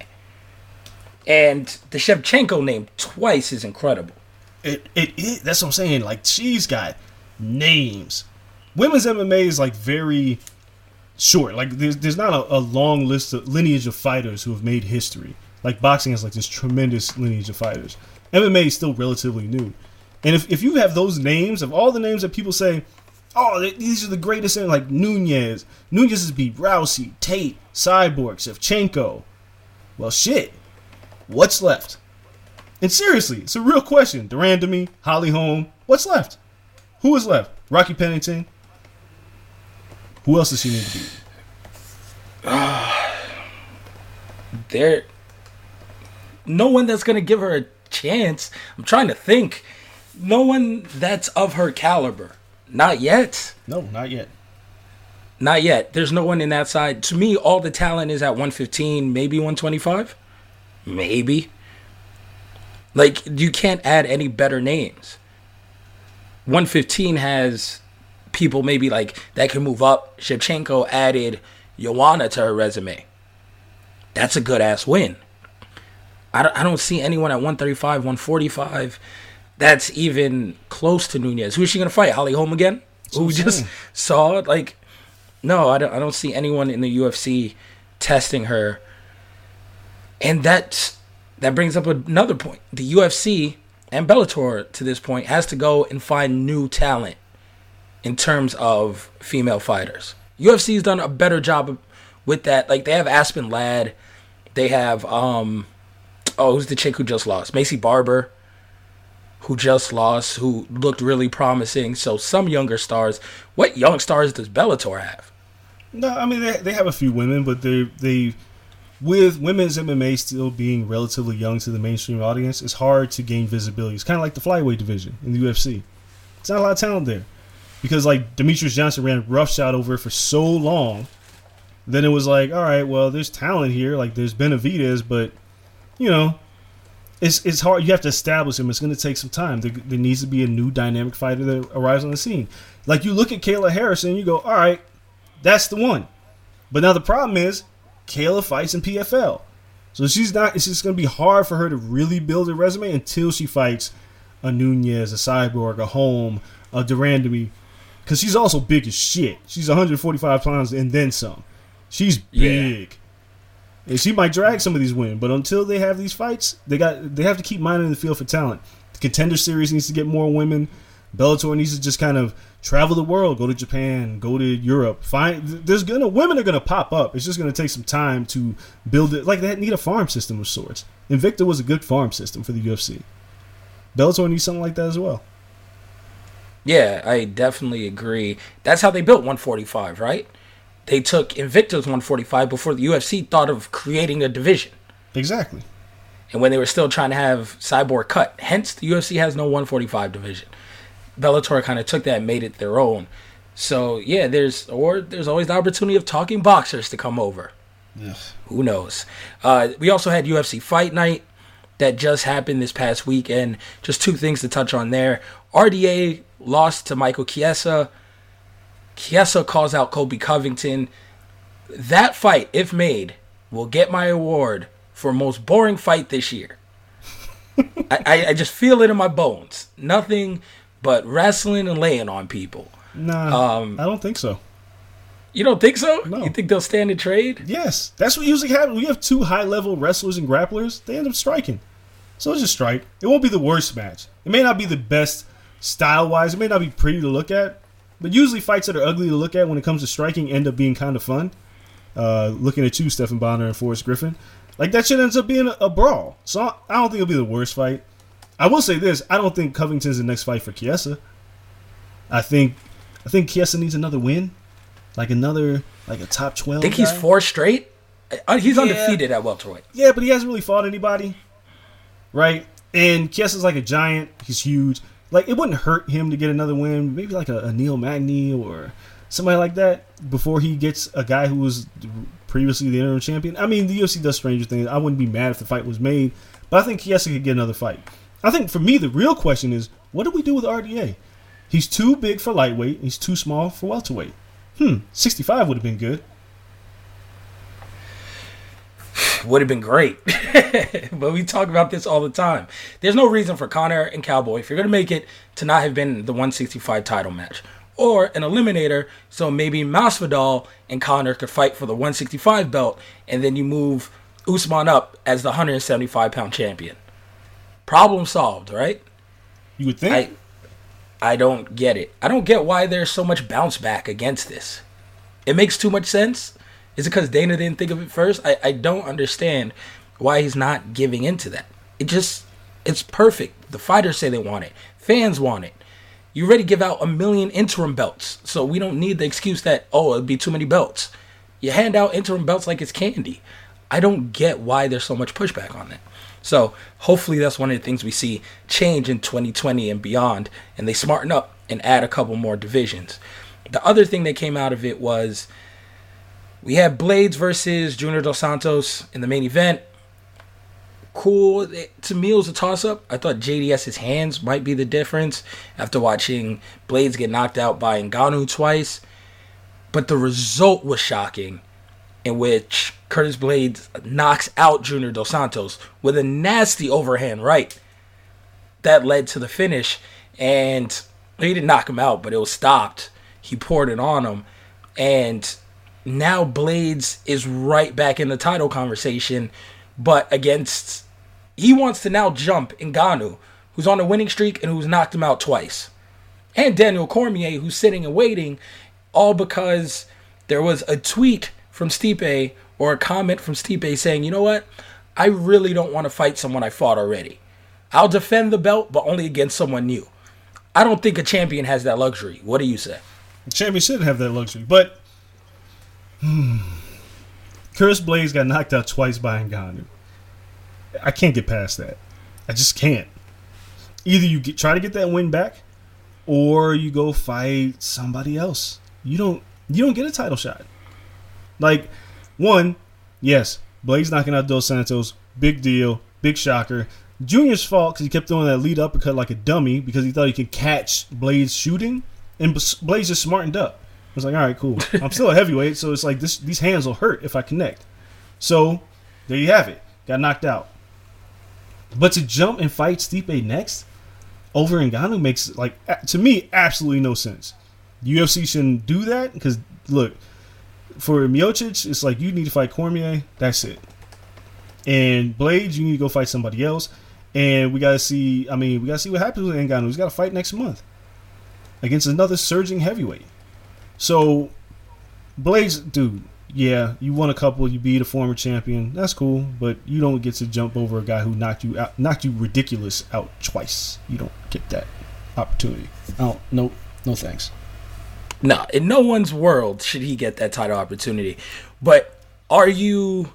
And the Shevchenko name twice is incredible. It, it it that's what I'm saying. Like, she's got names. Women's M M A is like very short. Like, there's there's not a, a long list of lineage of fighters who have made history. Like, boxing has like this tremendous lineage of fighters. M M A is still relatively new. And if, if you have those names, of all the names that people say, oh, they, these are the greatest, like Nunez, Nunez has beat Rousey, Tate, Cyborg, Shevchenko. Well, shit. What's left? And seriously, it's a real question. Durand to me, Holly Holm. What's left? Who is left? Rocky Pennington. Who else does she need to beat? There, no one that's gonna give her a chance. I'm trying to think. No one that's of her caliber. Not yet. No, not yet. Not yet. There's no one in that side. To me, all the talent is at one fifteen, maybe one twenty-five. Maybe. Like, you can't add any better names. one fifteen has people maybe like that can move up. Shevchenko added Joanna to her resume. That's a good ass win. I don't, I don't see anyone at one thirty-five, one forty-five that's even close to Nunes. Who is she going to fight? Holly Holm again? Who we just saw? Like, no, I don't, I don't see anyone in the U F C testing her. And that, that brings up another point. The U F C and Bellator, to this point, has to go and find new talent in terms of female fighters. U F C's done a better job with that. Like, they have Aspen Ladd. They have, um, oh, who's the chick who just lost? Macy Barber, who just lost, who looked really promising. So some younger stars. What young stars does Bellator have? No, I mean, they, they have a few women, but they they with women's M M A still being relatively young to the mainstream audience, it's hard to gain visibility. It's kind of like the flyweight division in the U F C. It's not a lot of talent there. Because, like, Demetrius Johnson ran roughshod over it for so long, then it was like, all right, well, there's talent here. Like, there's Benavidez, but, you know, it's it's hard. You have to establish him. It's going to take some time. There, there needs to be a new dynamic fighter that arrives on the scene. Like, you look at Kayla Harrison, you go, all right, that's the one. But now the problem is, Kayla fights in P F L. So she's not. It's just going to be hard for her to really build a resume until she fights a Nunes, a Cyborg, a Holm, a Durandamy. Because she's also big as shit. She's one forty-five pounds and then some. She's big. Yeah. And she might drag some of these women, but until they have these fights, they got they have to keep mining the field for talent. The Contender Series needs to get more women. Bellator needs to just kind of travel the world, go to Japan, go to Europe. Find there's gonna women are gonna pop up. It's just gonna take some time to build it. Like, they need a farm system of sorts. Invicta was a good farm system for the U F C. Bellator needs something like that as well. Yeah, I definitely agree. That's how they built one forty-five, right? They took Invicta's one forty-five before the U F C thought of creating a division. Exactly. And when they were still trying to have Cyborg cut. Hence, the U F C has no one forty-five division. Bellator kind of took that and made it their own. So, yeah, there's or there's always the opportunity of talking boxers to come over. Yes. Who knows? Uh, we also had U F C Fight Night that just happened this past weekend. Just two things to touch on there. R D A lost to Michael Chiesa. Chiesa calls out Colby Covington. That fight, if made, will get my award for most boring fight this year. I, I, I just feel it in my bones. Nothing but wrestling and laying on people. Nah, um, I don't think so. You don't think so? No. You think they'll stand and trade? Yes. That's what usually happens. We have two high-level wrestlers and grapplers. They end up striking. So let's just strike. It won't be the worst match. It may not be the best style-wise. It may not be pretty to look at. But usually fights that are ugly to look at when it comes to striking end up being kind of fun. Uh, looking at you, Stephen Bonner and Forrest Griffin. Like, that shit ends up being a, a brawl. So I don't think it'll be the worst fight. I will say this. I don't think Covington's the next fight for Chiesa. I think I think Chiesa needs another win. Like another, like a top twelve I think guy. he's four straight? He's Yeah. undefeated at welterweight. Yeah, but he hasn't really fought anybody. Right? And Chiesa's like a giant. He's huge. Like, it wouldn't hurt him to get another win. Maybe like a, a Neil Magny or somebody like that before he gets a guy who was previously the interim champion. I mean, the U F C does stranger things. I wouldn't be mad if the fight was made. But I think Chiesa could get another fight. I think for me, the real question is, what do we do with R D A? He's too big for lightweight. He's too small for welterweight. Hmm, sixty-five would have been good. Would have been great. But we talk about this all the time. There's no reason for Conor and Cowboy, if you're going to make it, to not have been the one sixty-five title match. Or an eliminator, so maybe Masvidal and Conor could fight for the one sixty-five belt, and then you move Usman up as the one seventy-five pound champion. Problem solved, right? You would think. I, I don't get it. I don't get why there's so much bounce back against this. It makes too much sense. Is it because Dana didn't think of it first? I, I don't understand why he's not giving into that. It just, it's perfect. The fighters say they want it. Fans want it. You already give out a million interim belts, so we don't need the excuse that, oh, it'd be too many belts. You hand out interim belts like it's candy. I don't get why there's so much pushback on that. So hopefully that's one of the things we see change in twenty twenty and beyond, and they smarten up and add a couple more divisions. The other thing that came out of it was we had Blades versus Junior Dos Santos in the main event. Cool. It, to me, it was a toss-up. I thought JDS's hands might be the difference after watching Blades get knocked out by Ngannou twice. But the result was shocking, in which Curtis Blades knocks out Junior Dos Santos with a nasty overhand right that led to the finish. And he didn't knock him out, but it was stopped. He poured it on him. And now Blades is right back in the title conversation, but against... He wants to now jump Ngannou, who's on a winning streak and who's knocked him out twice. And Daniel Cormier, who's sitting and waiting, all because there was a tweet from Stipe or a comment from Stipe saying, you know what? I really don't want to fight someone I fought already. I'll defend the belt, but only against someone new. I don't think a champion has that luxury. What do you say? The champion shouldn't have that luxury, but hmm, Curtis Blades got knocked out twice by Ngannou. I can't get past that. I just can't. Either you get, try to get that win back, or you go fight somebody else. You don't. You don't get a title shot. Like, one, yes, Blades knocking out Dos Santos, big deal, big shocker. Junior's fault because he kept throwing that lead uppercut like a dummy because he thought he could catch Blades shooting, and Blades just smartened up. I was like, all right, cool. I'm still a heavyweight, so it's like this. These hands will hurt if I connect. So there you have it. Got knocked out. But to jump and fight Stipe next over Ngannou makes, like, to me, absolutely no sense. U F C shouldn't do that because, look, for Miocic, it's like you need to fight Cormier. That's it. And Blades, you need to go fight somebody else. And we got to see, I mean, we got to see what happens with Ngannou. He's got to fight next month against another surging heavyweight. So, Blades, dude, yeah, you won a couple, you beat a former champion. That's cool, but you don't get to jump over a guy who knocked you out, knocked you ridiculous out twice. You don't get that opportunity. I don't. No, no thanks. No, in no one's world should he get that title opportunity. But are you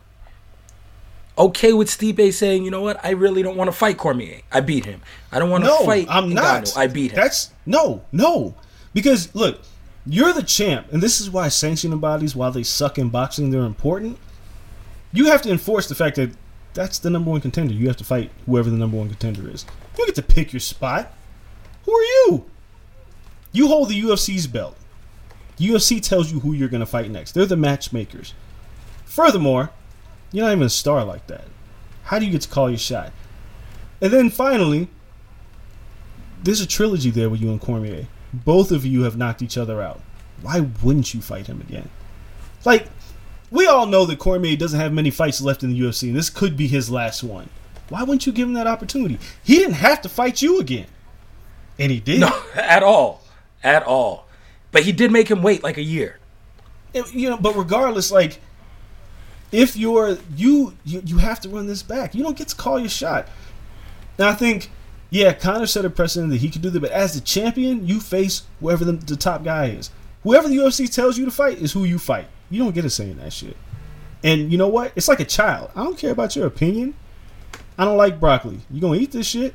okay with Stipe saying, you know what, I really don't want to fight Cormier. I beat him. I don't want to no, fight I'm Ngannou. not. I beat him. That's no, no. Because look, you're the champ, and this is why sanctioning bodies, while they suck in boxing, they're important. You have to enforce the fact that that's the number one contender. You have to fight whoever the number one contender is. You don't get to pick your spot. Who are you? You hold the U F C's belt. The U F C tells you who you're going to fight next. They're the matchmakers. Furthermore, you're not even a star like that. How do you get to call your shot? And then finally, there's a trilogy there with you and Cormier. Both of you have knocked each other out. Why wouldn't you fight him again? Like, we all know that Cormier doesn't have many fights left in the U F C, and this could be his last one. Why wouldn't you give him that opportunity? He didn't have to fight you again. And he did. No, at all. At all. But he did make him wait like a year. It, you know, but regardless, like, if you're, you, you, you have to run this back. You don't get to call your shot. And I think, yeah, Conor set a precedent that he could do that, but as the champion, you face whoever the, the top guy is. Whoever the U F C tells you to fight is who you fight. You don't get a say in that shit. And you know what? It's like a child. I don't care about your opinion. I don't like broccoli. You gonna eat this shit?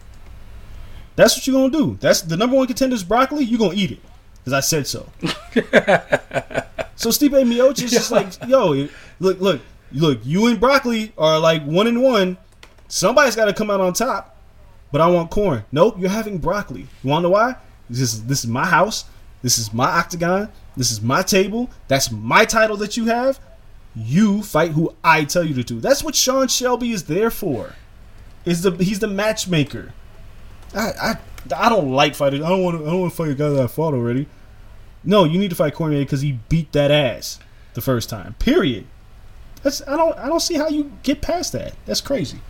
That's what you're gonna do. That's the number one contender's broccoli. You gonna eat it because I said so. So Stipe Miocic is just like, yo, look, look, look. You and broccoli are like one and one. Somebody's got to come out on top. But I want corn. Nope, you're having broccoli. You want to know why? This is this is my house. This is my octagon. This is my table. That's my title that you have. You fight who I tell you to do. That's what Sean Shelby is there for. Is the he's the matchmaker. I I, I don't like fighting. I don't want to. I don't want to fight a guy that I fought already. No, you need to fight Cormier because he beat that ass the first time. Period. That's I don't I don't see how you get past that. That's crazy.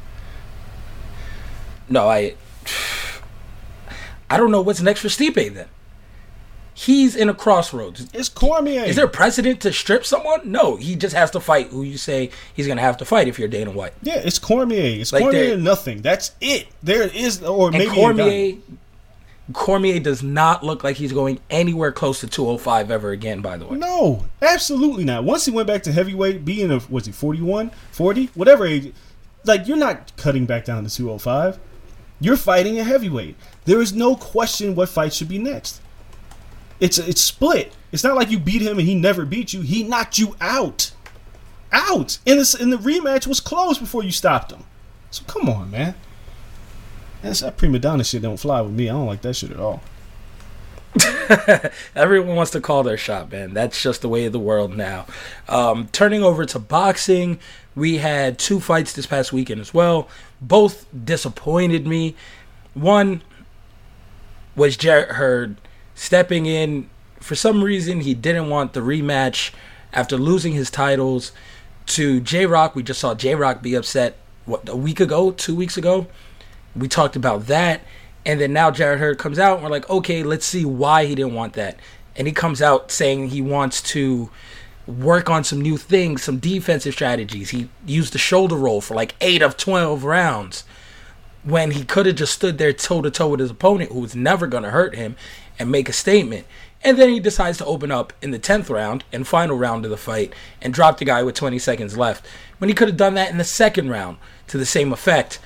No, I I don't know what's next for Stipe then. He's in a crossroads. It's Cormier. Is there a precedent to strip someone? No, he just has to fight who you say he's going to have to fight if you're Dana White. Yeah, it's Cormier. It's like Cormier and nothing. That's it. There is, or and maybe Cormier. Cormier does not look like he's going anywhere close to two oh five ever again, by the way. No, absolutely not. Once he went back to heavyweight, being a, was he forty-one, forty, whatever age, like, you're not cutting back down to two oh five. You're fighting a heavyweight. There is no question what fight should be next. It's it's split. It's not like you beat him and he never beat you. He knocked you out. Out. And, this, and the rematch was closed before you stopped him. So come on, man. That's, that prima donna shit don't fly with me. I don't like that shit at all. Everyone wants to call their shot, man. That's just the way of the world now. Um, turning over to boxing, we had two fights this past weekend as well. Both disappointed me. One was Jarrett Hurd stepping in. For some reason, he didn't want the rematch after losing his titles to J-Rock. We just saw J-Rock be upset, what, a week ago, two weeks ago? We talked about that. And then now Jarrett Hurd comes out and we're like, okay, let's see why he didn't want that. And he comes out saying he wants to work on some new things, some defensive strategies. He used the shoulder roll for like eight of twelve rounds when he could have just stood there toe-to-toe with his opponent who was never going to hurt him and make a statement. And then he decides to open up in the tenth round and final round of the fight and drop the guy with twenty seconds left when he could have done that in the second round to the same effect.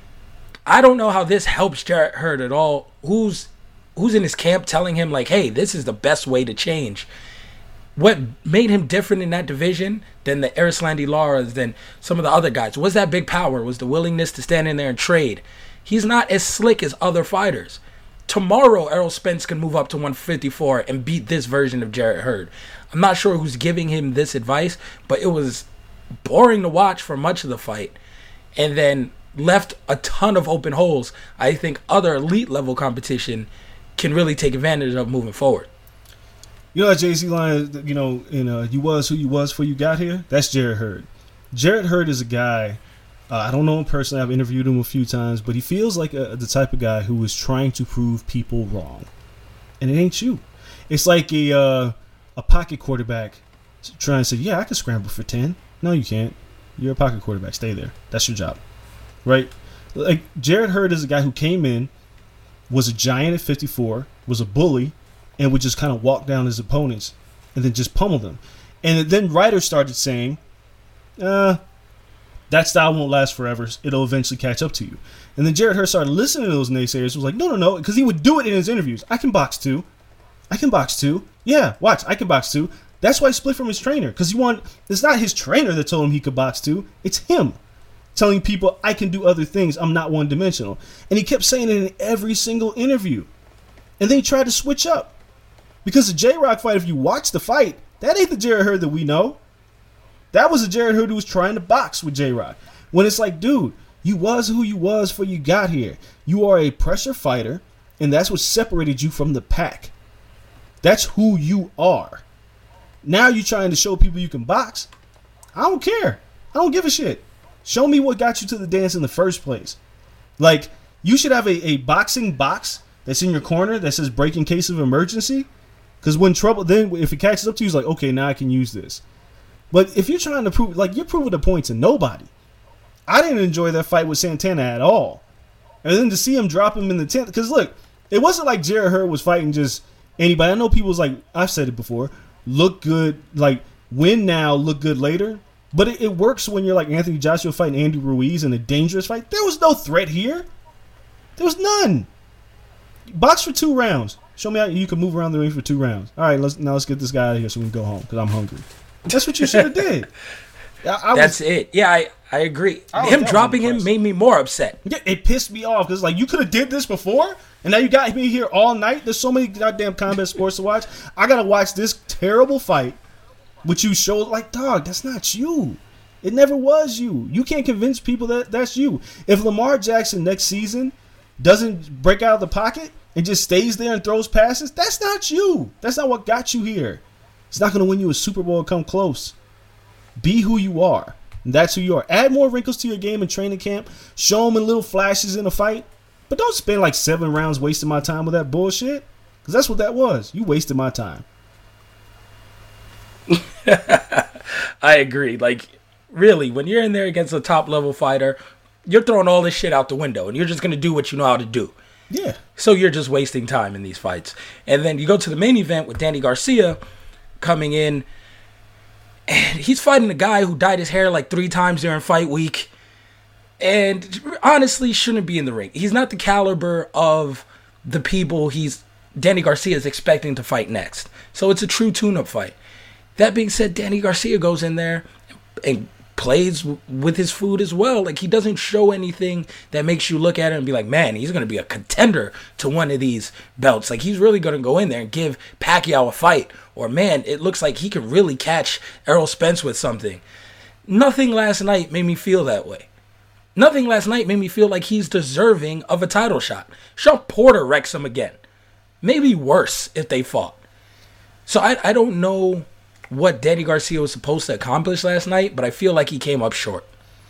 I don't know how this helps Jarrett Hurd at all. Who's who's in his camp telling him, like, hey, this is the best way to change? What made him different in that division than the Erislandy Laras, than some of the other guys? Was that big power? Was the willingness to stand in there and trade? He's not as slick as other fighters. Tomorrow, Errol Spence can move up to one fifty-four and beat this version of Jarrett Hurd. I'm not sure who's giving him this advice, but it was boring to watch for much of the fight. And then left a ton of open holes I think other elite level competition can really take advantage of moving forward. You know that Jay-Z line, you know, in uh, you was who you was before you got here? That's Jarrett Hurd. Jarrett Hurd is a guy, uh, I don't know him personally, I've interviewed him a few times, but he feels like a, the type of guy who is trying to prove people wrong. And it ain't you. It's like a uh, a pocket quarterback trying to say, yeah, I can scramble for ten. No, you can't. You're a pocket quarterback. Stay there. That's your job. Right? Like, Jarrett Hurd is a guy who came in, was a giant at fifty-four, was a bully, and would just kind of walk down his opponents and then just pummel them. And then writers started saying, uh, that style won't last forever. It'll eventually catch up to you. And then Jarrett Hurd started listening to those naysayers. Was like, no, no, no, because he would do it in his interviews. I can box too. I can box too. Yeah, watch, I can box too. That's why he split from his trainer, because he want. It's not his trainer that told him he could box too. It's him telling people, I can do other things. I'm not one-dimensional. And he kept saying it in every single interview. And then he tried to switch up. Because the J-Rock fight, if you watch the fight, that ain't the Jarrett Hurd that we know. That was the Jarrett Hurd who was trying to box with J-Rock. When it's like, dude, you was who you was before you got here. You are a pressure fighter, and that's what separated you from the pack. That's who you are. Now you're trying to show people you can box. I don't care. I don't give a shit. Show me what got you to the dance in the first place. Like, you should have a, a boxing box that's in your corner that says break in case of emergency. Because when trouble, then if it catches up to you, it's like, okay, now I can use this. But if you're trying to prove, like, you're proving a point to nobody. I didn't enjoy that fight with Santana at all. And then to see him drop him in the tenth, because look, it wasn't like Jarrett Hurd was fighting just anybody. I know people was like, I've said it before, look good, like, win now, look good later. But it, it works when you're like Anthony Joshua fighting Andy Ruiz in a dangerous fight. There was no threat here. There was none. Box for two rounds. Show me how you can move around the ring for two rounds. All right, let's now let's get this guy out of here so we can go home because I'm hungry. That's what you should have did. I, I That's was, it. Yeah, I, I agree. I Him dropping him made me more upset. Yeah, it pissed me off because like you could have did this before, and now you got me here all night. There's so many goddamn combat sports to watch. I gotta watch this terrible fight, which you showed like, dog, that's not you. It never was you. You can't convince people that that's you. If Lamar Jackson next season doesn't break out of the pocket and just stays there and throws passes, that's not you. That's not what got you here. It's not going to win you a Super Bowl or come close. Be who you are. And that's who you are. Add more wrinkles to your game in training camp. Show them in little flashes in a fight. But don't spend like seven rounds wasting my time with that bullshit. Because that's what that was. You wasted my time. I agree. Like, really, when you're in there against a top-level fighter, you're throwing all this shit out the window, and you're just going to do what you know how to do. Yeah. So you're just wasting time in these fights. And then you go to the main event with Danny Garcia coming in, and he's fighting a guy who dyed his hair like three times during fight week. and honestly shouldn't be in the ring. He's not the caliber of the people he's Danny Garcia is expecting to fight next. So it's a true tune-up fight. That being said, Danny Garcia goes in there and plays with his food as well. Like, he doesn't show anything that makes you look at it and be like, man, he's going to be a contender to one of these belts. Like, he's really going to go in there and give Pacquiao a fight. Or, man, it looks like he can really catch Errol Spence with something. Nothing last night made me feel that way. Nothing last night made me feel like he's deserving of a title shot. Sean Porter wrecks him again. Maybe worse if they fought. So I, I don't know what Danny Garcia was supposed to accomplish last night, but I feel like he came up short.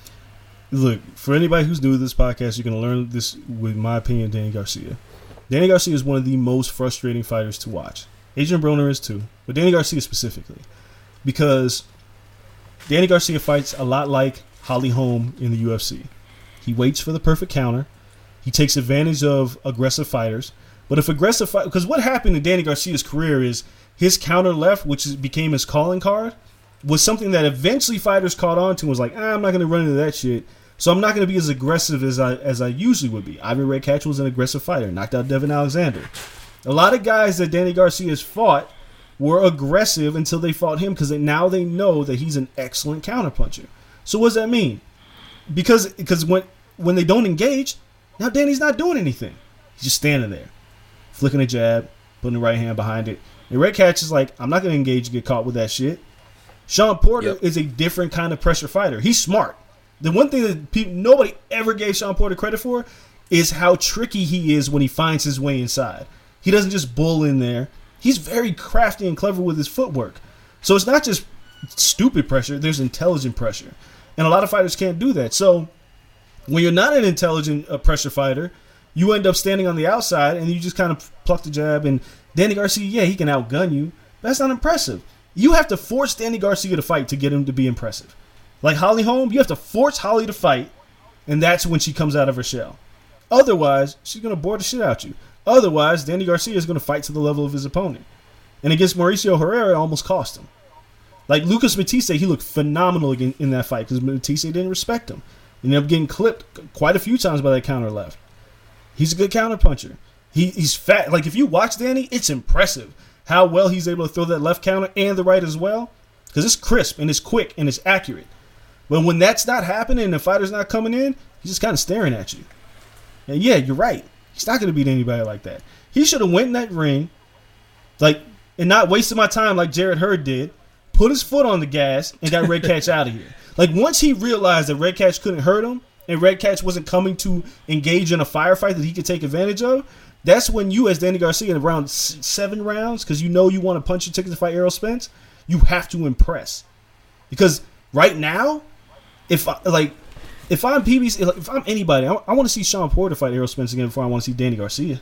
Look, for anybody who's new to this podcast, you're going to learn this with my opinion, Danny Garcia. Danny Garcia is one of the most frustrating fighters to watch. Adrian Broner is too, but Danny Garcia specifically. Because Danny Garcia fights a lot like Holly Holm in the U F C. He waits for the perfect counter. He takes advantage of aggressive fighters. But if aggressive fight, because what happened in Danny Garcia's career is his counter left, which is, became his calling card, was something that eventually fighters caught on to and was like, ah, I'm not going to run into that shit. So I'm not going to be as aggressive as I as I usually would be. Ivan Redkach was an aggressive fighter, knocked out Devin Alexander. A lot of guys that Danny Garcia's fought were aggressive until they fought him because now they know that he's an excellent counterpuncher. So what does that mean? Because because when when they don't engage, now Danny's not doing anything. He's just standing there, flicking a jab, putting the right hand behind it. And Redkach is like, I'm not going to engage and get caught with that shit. Sean Porter yep. is a different kind of pressure fighter. He's smart. The one thing that people, nobody ever gave Sean Porter credit for is how tricky he is when he finds his way inside. He doesn't just bull in there. He's very crafty and clever with his footwork. So it's not just stupid pressure. There's intelligent pressure. And a lot of fighters can't do that. So when you're not an intelligent uh, pressure fighter, you end up standing on the outside and you just kind of pluck the jab. And Danny Garcia, yeah, he can outgun you. But that's not impressive. You have to force Danny Garcia to fight to get him to be impressive. Like Holly Holm, you have to force Holly to fight, and that's when she comes out of her shell. Otherwise, she's going to bore the shit out you. Otherwise, Danny Garcia is going to fight to the level of his opponent. And against Mauricio Herrera, it almost cost him. Like Lucas Matisse, he looked phenomenal in, in that fight because Matisse didn't respect him. He ended up getting clipped quite a few times by that counter left. He's a good counter puncher. He, he's fat. Like if you watch Danny, it's impressive how well he's able to throw that left counter and the right as well. Because it's crisp and it's quick and it's accurate. But when that's not happening and the fighter's not coming in, he's just kind of staring at you. And yeah, you're right. He's not going to beat anybody like that. He should have went in that ring, like, and not wasted my time like Jarrett Hurd did, put his foot on the gas, and got Redkach out of here. Like, once he realized that Redkach couldn't hurt him, and Redkach wasn't coming to engage in a firefight that he could take advantage of, that's when you, as Danny Garcia, in around seven rounds, because you know you want to punch your ticket to fight Errol Spence, you have to impress. Because right now, if I, like, if I'm P B C, if I'm anybody, I, I want to see Sean Porter fight Errol Spence again before I want to see Danny Garcia.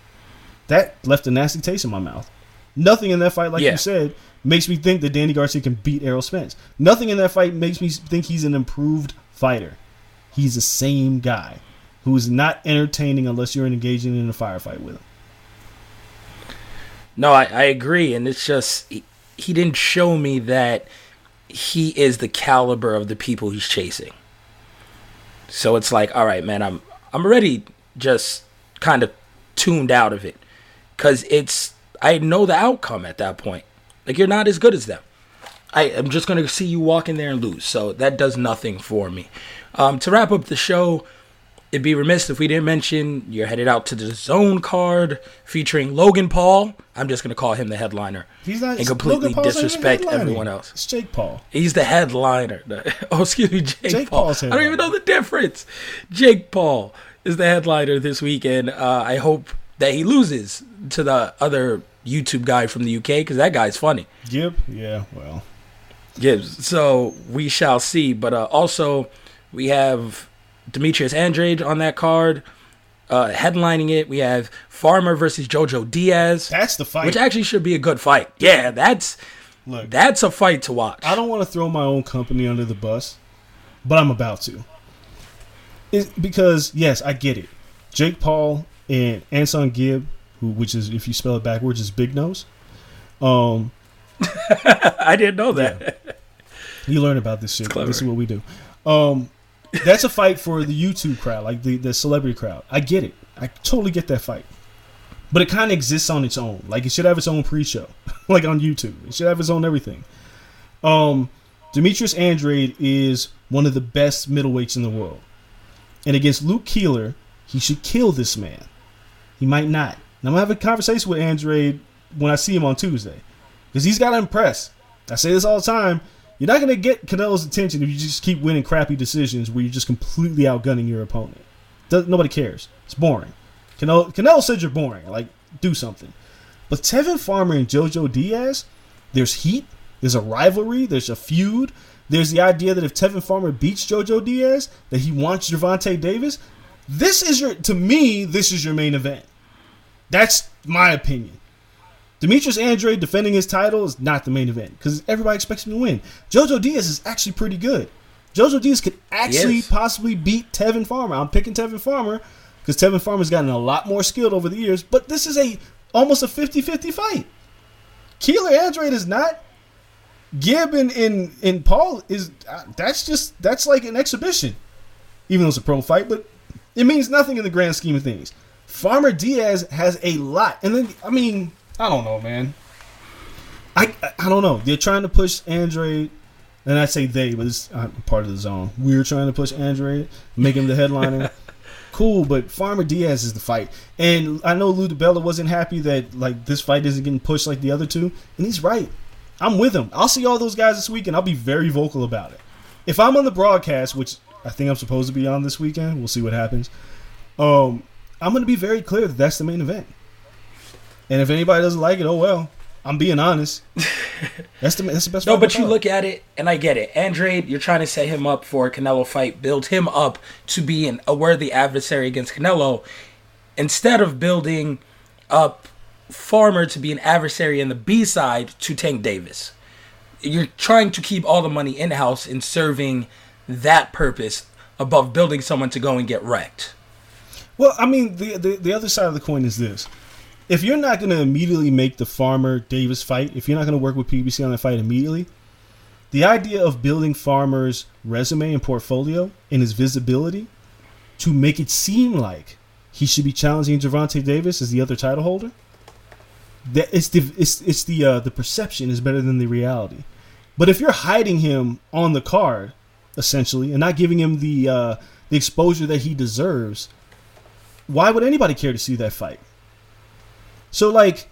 That left a nasty taste in my mouth. Nothing in that fight, like yeah. you said, makes me think that Danny Garcia can beat Errol Spence. Nothing in that fight makes me think he's an improved fighter. He's the same guy who is not entertaining unless you're engaging in a firefight with him. No, I, I agree, and it's just he, he didn't show me that he is the caliber of the people he's chasing. So it's like, all right, man, I'm I'm already just kind of tuned out of it because it's I know the outcome at that point. Like, you're not as good as them. I am just gonna see you walk in there and lose. So that does nothing for me. Um, to wrap up the show, it'd be remiss if we didn't mention you're headed out to the Zone card featuring Logan Paul. I'm just gonna call him the headliner. He's not, and completely disrespect everyone else. It's Jake Paul. He's the headliner. Oh, excuse me, Jake, Jake Paul. Paul's I don't even know the difference. Jake Paul is the headliner this weekend. Uh, I hope that he loses to the other YouTube guy from the U K because that guy's funny. Gibb? Yeah, well. Gibbs. So we shall see. But uh, also, we have Demetrius Andrade on that card. Uh, headlining it, we have Farmer versus Jojo Diaz. That's the fight. Which actually should be a good fight. Yeah, that's Look, that's a fight to watch. I don't want to throw my own company under the bus, but I'm about to. It's because, yes, I get it. Jake Paul and Anson Gibb, who, which is, if you spell it backwards, is Big Nose. Um, I didn't know that. Yeah. You learn about this shit. This is what we do. Um, That's a fight for the YouTube crowd, like the, the celebrity crowd. I get it. I totally get that fight. But it kind of exists on its own. Like, it should have its own pre-show. Like on YouTube. It should have its own everything. Um, Demetrius Andrade is one of the best middleweights in the world. And against Luke Keeler, he should kill this man. He might not. And I'm going to have a conversation with Andrade when I see him on Tuesday. Because he's got to impress. I say this all the time. You're not going to get Canelo's attention if you just keep winning crappy decisions where you're just completely outgunning your opponent. Does, nobody cares. It's boring. Canelo, Canelo said you're boring. Like, do something. But Tevin Farmer and Jojo Diaz, there's heat. There's a rivalry. There's a feud. There's the idea that if Tevin Farmer beats Jojo Diaz, that he wants Gervonta Davis. This is your, to me, this is your main event. That's my opinion. Demetrius Andrade defending his title is not the main event because everybody expects him to win. Jojo Diaz is actually pretty good. Jojo Diaz could actually possibly beat Tevin Farmer. I'm picking Tevin Farmer because Tevin Farmer's gotten a lot more skilled over the years, but this is a almost a fifty-fifty fight. Keeler Andrade is not. Gibb and, and, and Paul is uh, that's just that's like an exhibition, even though it's a pro fight, but it means nothing in the grand scheme of things. Farmer Diaz has a lot, and then I mean. I don't know, man. I I don't know. They're trying to push Andrade, and I say they, but it's I'm part of the zone. We're trying to push Andrade, make him the headliner. Cool, but Farmer Diaz is the fight. And I know Lou DiBella wasn't happy that like this fight isn't getting pushed like the other two, and he's right. I'm with him. I'll see all those guys this week, and I'll be very vocal about it. If I'm on the broadcast, which I think I'm supposed to be on this weekend, we'll see what happens. Um, I'm going to be very clear that that's the main event. And if anybody doesn't like it, oh well. I'm being honest. That's the that's the best. No, but you look at it, and I get it. Andrade, you're trying to set him up for a Canelo fight, build him up to be an, a worthy adversary against Canelo, instead of building up Farmer to be an adversary in the B side to Tank Davis. You're trying to keep all the money in house and serving that purpose above building someone to go and get wrecked. Well, I mean, the the, the other side of the coin is this. If you're not going to immediately make the Farmer-Davis fight, if you're not going to work with P B C on that fight immediately, the idea of building Farmer's resume and portfolio and his visibility to make it seem like he should be challenging Gervonta Davis as the other title holder, that it's the it's it's the uh, the perception is better than the reality. But if you're hiding him on the card, essentially, and not giving him the uh, the exposure that he deserves, why would anybody care to see that fight? So, like,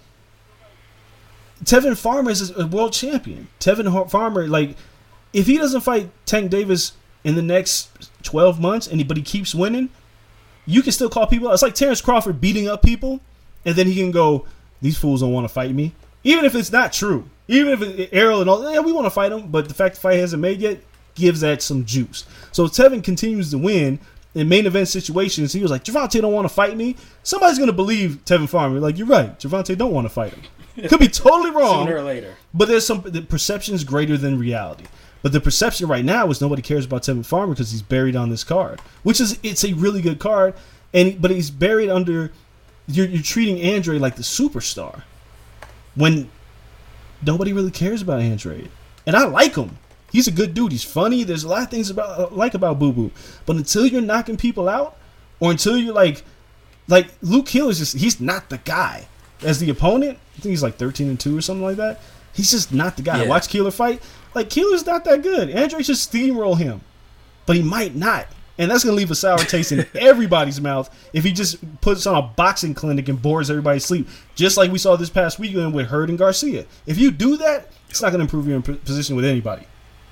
Tevin Farmer is a world champion. Tevin Farmer, like, if he doesn't fight Tank Davis in the next twelve months, and he, but he keeps winning, you can still call people out. It's like Terrence Crawford beating up people, and then he can go, these fools don't want to fight me. Even if it's not true. Even if it, Errol and all, yeah, we want to fight him, but the fact the fight hasn't made yet gives that some juice. So Tevin continues to win. In main event situations, he was like, Gervonta don't want to fight me. Somebody's going to believe Tevin Farmer. Like, you're right. Gervonta don't want to fight him. Could be totally wrong. Sooner or later. But there's some, the perception is greater than reality. But the perception right now is nobody cares about Tevin Farmer because he's buried on this card, which is, it's a really good card. And but he's buried under, you're, you're treating Andrade like the superstar when nobody really cares about Andrade. And I like him. He's a good dude. He's funny. There's a lot of things about like about Boo Boo. But until you're knocking people out, or until you're like, like Luke Hill is just, he's not the guy. As the opponent, I think he's like thirteen and two or something like that. He's just not the guy. Yeah. Watch Keeler fight. Like, Keeler's not that good. Andre should steamroll him. But he might not. And that's going to leave a sour taste in everybody's mouth if he just puts on a boxing clinic and bores everybody to sleep. Just like we saw this past weekend with Hurd and Garcia. If you do that, it's not going to improve your position with anybody.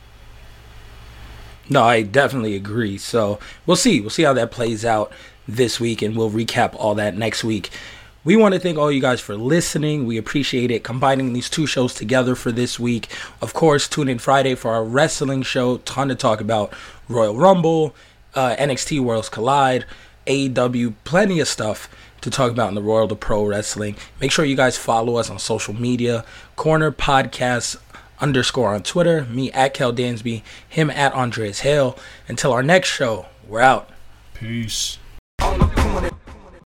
No, I definitely agree. So we'll see. We'll see how that plays out this week, and we'll recap all that next week. We want to thank all you guys for listening. We appreciate it. Combining these two shows together for this week. Of course, tune in Friday for our wrestling show. Ton to talk about. Royal Rumble, uh, N X T Worlds Collide, A E W. Plenty of stuff to talk about in the world of pro wrestling. Make sure you guys follow us on social media. Corner Podcasts underscore on Twitter, me at Kel Dansby, him at Andreas Hale. Until our next show, we're out. Peace.